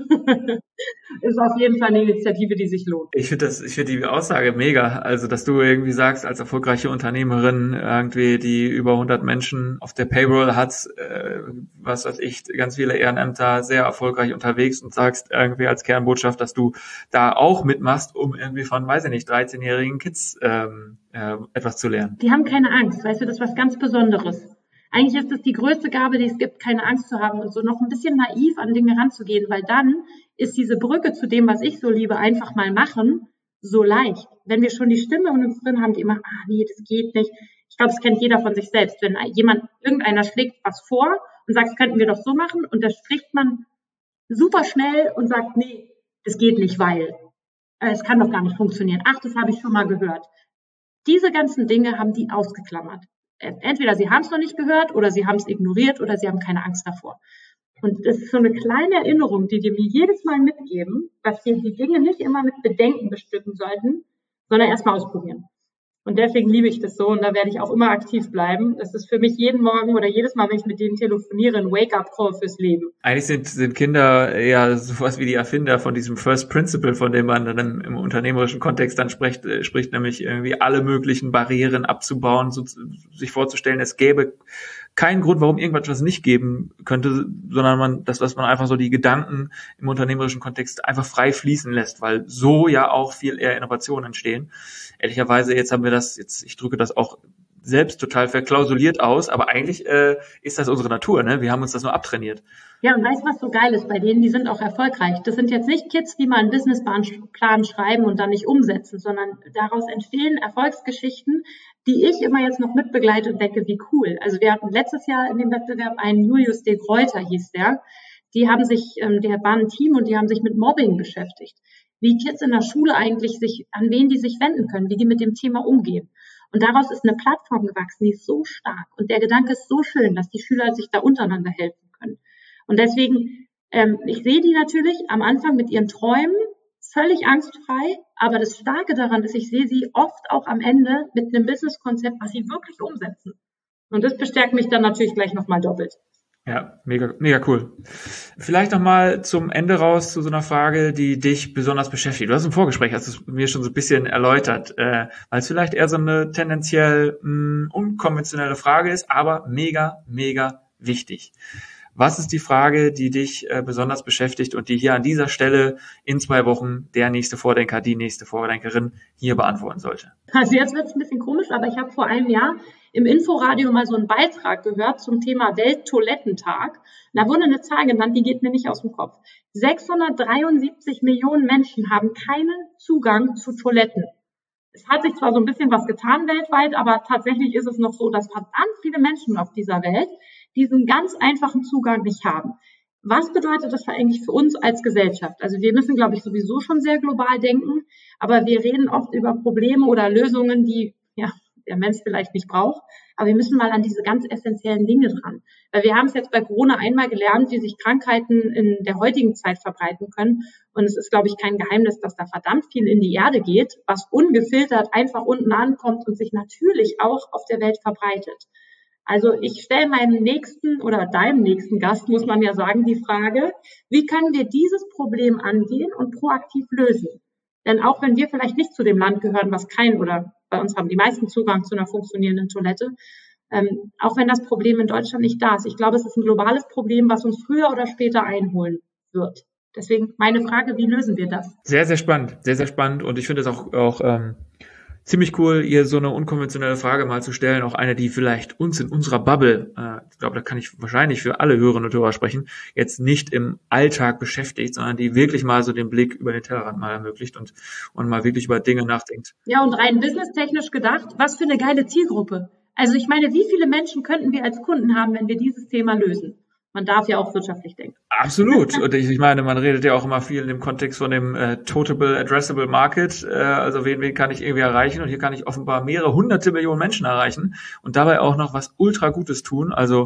Ist auf jeden Fall eine Initiative, die sich lohnt. Ich finde das, ich finde die Aussage mega. Also, dass du irgendwie sagst, als erfolgreiche Unternehmerin, irgendwie, die über hundert Menschen auf der Payroll hat, äh, was weiß ich, ganz viele Ehrenämter, sehr erfolgreich unterwegs und sagst irgendwie als Kernbotschaft, dass du da auch mitmachst, um irgendwie von, weiß ich nicht, dreizehnjährigen Kids ähm, äh, etwas zu lernen. Die haben keine Angst, weißt du, das ist was ganz Besonderes. Eigentlich ist es die größte Gabe, die es gibt, keine Angst zu haben und so noch ein bisschen naiv an Dinge ranzugehen, weil dann ist diese Brücke zu dem, was ich so liebe, einfach mal machen, so leicht. Wenn wir schon die Stimme in uns drin haben, die immer, ah nee, das geht nicht. Ich glaube, das kennt jeder von sich selbst. Wenn jemand, irgendeiner schlägt was vor und sagt, das könnten wir doch so machen, und das spricht man super schnell und sagt, nee, das geht nicht, weil äh, es kann doch gar nicht funktionieren. Ach, das habe ich schon mal gehört. Diese ganzen Dinge haben die ausgeklammert. Entweder sie haben es noch nicht gehört oder sie haben es ignoriert oder sie haben keine Angst davor. Und das ist so eine kleine Erinnerung, die die mir jedes Mal mitgeben, dass wir die Dinge nicht immer mit Bedenken bestücken sollten, sondern erstmal ausprobieren. Und deswegen liebe ich das so und da werde ich auch immer aktiv bleiben. Das ist für mich jeden Morgen oder jedes Mal, wenn ich mit denen telefoniere, ein Wake-up-Call fürs Leben. Eigentlich sind, sind Kinder ja sowas wie die Erfinder von diesem First Principle, von dem man dann im, im unternehmerischen Kontext dann spricht, äh, spricht, nämlich irgendwie alle möglichen Barrieren abzubauen, so, sich vorzustellen, es gäbe keinen Grund, warum irgendwas nicht geben könnte, sondern man, das, was man einfach so die Gedanken im unternehmerischen Kontext einfach frei fließen lässt, weil so ja auch viel eher Innovationen entstehen. Ehrlicherweise, jetzt haben wir das, jetzt, ich drücke das auch selbst total verklausuliert aus, aber eigentlich äh, ist das unsere Natur, ne? Wir haben uns das nur abtrainiert. Ja, und weißt du, was so geil ist bei denen? Die sind auch erfolgreich. Das sind jetzt nicht Kids, die mal einen Businessplan schreiben und dann nicht umsetzen, sondern daraus entstehen Erfolgsgeschichten, die ich immer jetzt noch mitbegleite und denke, wie cool. Also wir hatten letztes Jahr in dem Wettbewerb einen Julius de Gruyter, hieß der. Die haben sich, ähm, der war ein Team und die haben sich mit Mobbing beschäftigt. Wie Kids in der Schule eigentlich sich, an wen die sich wenden können, wie die mit dem Thema umgehen. Und daraus ist eine Plattform gewachsen, die ist so stark. Und der Gedanke ist so schön, dass die Schüler sich da untereinander helfen können. Und deswegen, ähm, ich sehe die natürlich am Anfang mit ihren Träumen völlig angstfrei. Aber das Starke daran ist, ich sehe sie oft auch am Ende mit einem Businesskonzept, was sie wirklich umsetzen. Und das bestärkt mich dann natürlich gleich nochmal doppelt. Ja, mega, mega cool. Vielleicht nochmal zum Ende raus zu so einer Frage, die dich besonders beschäftigt. Du hast im Vorgespräch, hast es mir schon so ein bisschen erläutert, äh, weil es vielleicht eher so eine tendenziell mh, unkonventionelle Frage ist, aber mega, mega wichtig. Was ist die Frage, die dich äh, besonders beschäftigt und die hier an dieser Stelle in zwei Wochen der nächste Vordenker, die nächste Vordenkerin hier beantworten sollte? Also jetzt wird es ein bisschen komisch, aber ich habe vor einem Jahr im Inforadio mal so einen Beitrag gehört zum Thema Welttoilettentag. Da wurde eine Zahl genannt, die geht mir nicht aus dem Kopf. sechshundertdreiundsiebzig Millionen Menschen haben keinen Zugang zu Toiletten. Es hat sich zwar so ein bisschen was getan weltweit, aber tatsächlich ist es noch so, dass verdammt viele Menschen auf dieser Welt diesen ganz einfachen Zugang nicht haben. Was bedeutet das eigentlich für uns als Gesellschaft? Also wir müssen, glaube ich, sowieso schon sehr global denken, aber wir reden oft über Probleme oder Lösungen, die ja der Mensch vielleicht nicht braucht. Aber wir müssen mal an diese ganz essentiellen Dinge dran. Weil wir haben es jetzt bei Corona einmal gelernt, wie sich Krankheiten in der heutigen Zeit verbreiten können. Und es ist, glaube ich, kein Geheimnis, dass da verdammt viel in die Erde geht, was ungefiltert einfach unten ankommt und sich natürlich auch auf der Welt verbreitet. Also ich stelle meinem nächsten oder deinem nächsten Gast, muss man ja sagen, die Frage, wie können wir dieses Problem angehen und proaktiv lösen? Denn auch wenn wir vielleicht nicht zu dem Land gehören, was kein oder bei uns haben die meisten Zugang zu einer funktionierenden Toilette, ähm, auch wenn das Problem in Deutschland nicht da ist. Ich glaube, es ist ein globales Problem, was uns früher oder später einholen wird. Deswegen meine Frage, wie lösen wir das? Sehr, sehr spannend, sehr, sehr spannend. Und ich finde es auch, auch ähm, ziemlich cool, ihr so eine unkonventionelle Frage mal zu stellen, auch eine, die vielleicht uns in unserer Bubble, äh, ich glaube, da kann ich wahrscheinlich für alle Hörerinnen und Hörer sprechen, jetzt nicht im Alltag beschäftigt, sondern die wirklich mal so den Blick über den Tellerrand mal ermöglicht und, und mal wirklich über Dinge nachdenkt. Ja, und rein businesstechnisch gedacht, was für eine geile Zielgruppe. Also ich meine, wie viele Menschen könnten wir als Kunden haben, wenn wir dieses Thema lösen? Man darf ja auch wirtschaftlich denken. Absolut. Und ich, ich meine, man redet ja auch immer viel in dem Kontext von dem äh, Total Addressable Market. Äh, also wen, wen kann ich irgendwie erreichen? Und hier kann ich offenbar mehrere hunderte Millionen Menschen erreichen und dabei auch noch was ultra Gutes tun. Also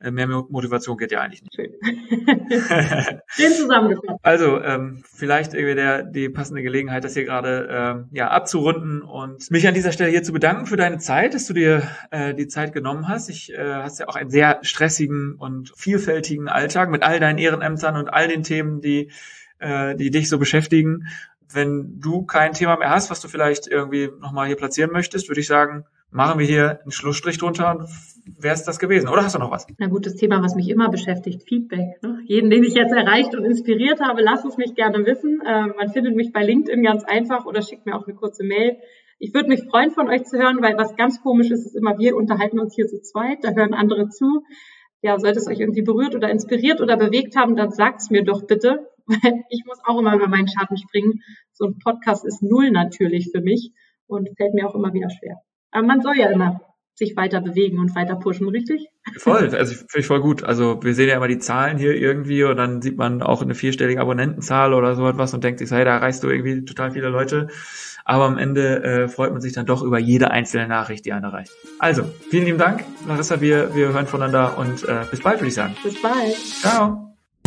Mehr Motivation geht ja eigentlich nicht. Schön. Schön zusammengefasst. Also, ähm, vielleicht irgendwie der, die passende Gelegenheit, das hier gerade ähm, ja, abzurunden und mich an dieser Stelle hier zu bedanken für deine Zeit, dass du dir äh, die Zeit genommen hast. Ich äh, hast ja auch einen sehr stressigen und vielfältigen Alltag mit all deinen Ehrenämtern und all den Themen, die, äh, die dich so beschäftigen. Wenn du kein Thema mehr hast, was du vielleicht irgendwie nochmal hier platzieren möchtest, würde ich sagen, machen wir hier einen Schlussstrich drunter und wäre es das gewesen. Oder hast du noch was? Na gut, das Thema, was mich immer beschäftigt, Feedback. Ne? Jeden, den ich jetzt erreicht und inspiriert habe, lass es mich gerne wissen. Äh, man findet mich bei LinkedIn ganz einfach oder schickt mir auch eine kurze Mail. Ich würde mich freuen, von euch zu hören, weil was ganz komisch ist, ist immer, wir unterhalten uns hier zu zweit, da hören andere zu. Ja, sollte es euch irgendwie berührt oder inspiriert oder bewegt haben, dann sagt's mir doch bitte, weil ich muss auch immer über meinen Schatten springen. So ein Podcast ist null natürlich für mich und fällt mir auch immer wieder schwer. Aber man soll ja immer sich weiter bewegen und weiter pushen, richtig? Voll, also finde ich voll gut. Also wir sehen ja immer die Zahlen hier irgendwie und dann sieht man auch eine vierstellige Abonnentenzahl oder so etwas und denkt sich, hey, da erreichst du irgendwie total viele Leute. Aber am Ende äh, freut man sich dann doch über jede einzelne Nachricht, die einen erreicht. Also, vielen lieben Dank, Larissa, wir, wir hören voneinander und äh, bis bald, würde ich sagen. Bis bald. Ciao.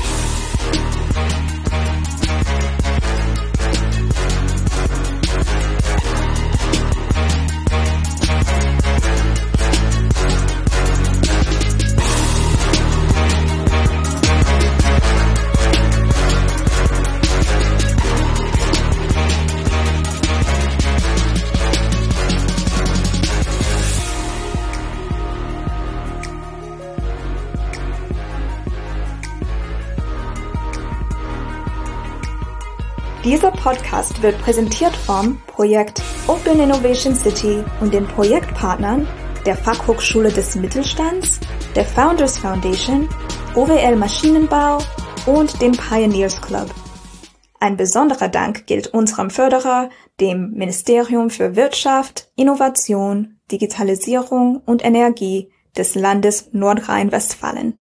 Dieser Podcast wird präsentiert vom Projekt Open Innovation City und den Projektpartnern der Fachhochschule des Mittelstands, der Founders Foundation, O W L Maschinenbau und dem Pioneers Club. Ein besonderer Dank gilt unserem Förderer, dem Ministerium für Wirtschaft, Innovation, Digitalisierung und Energie des Landes Nordrhein-Westfalen.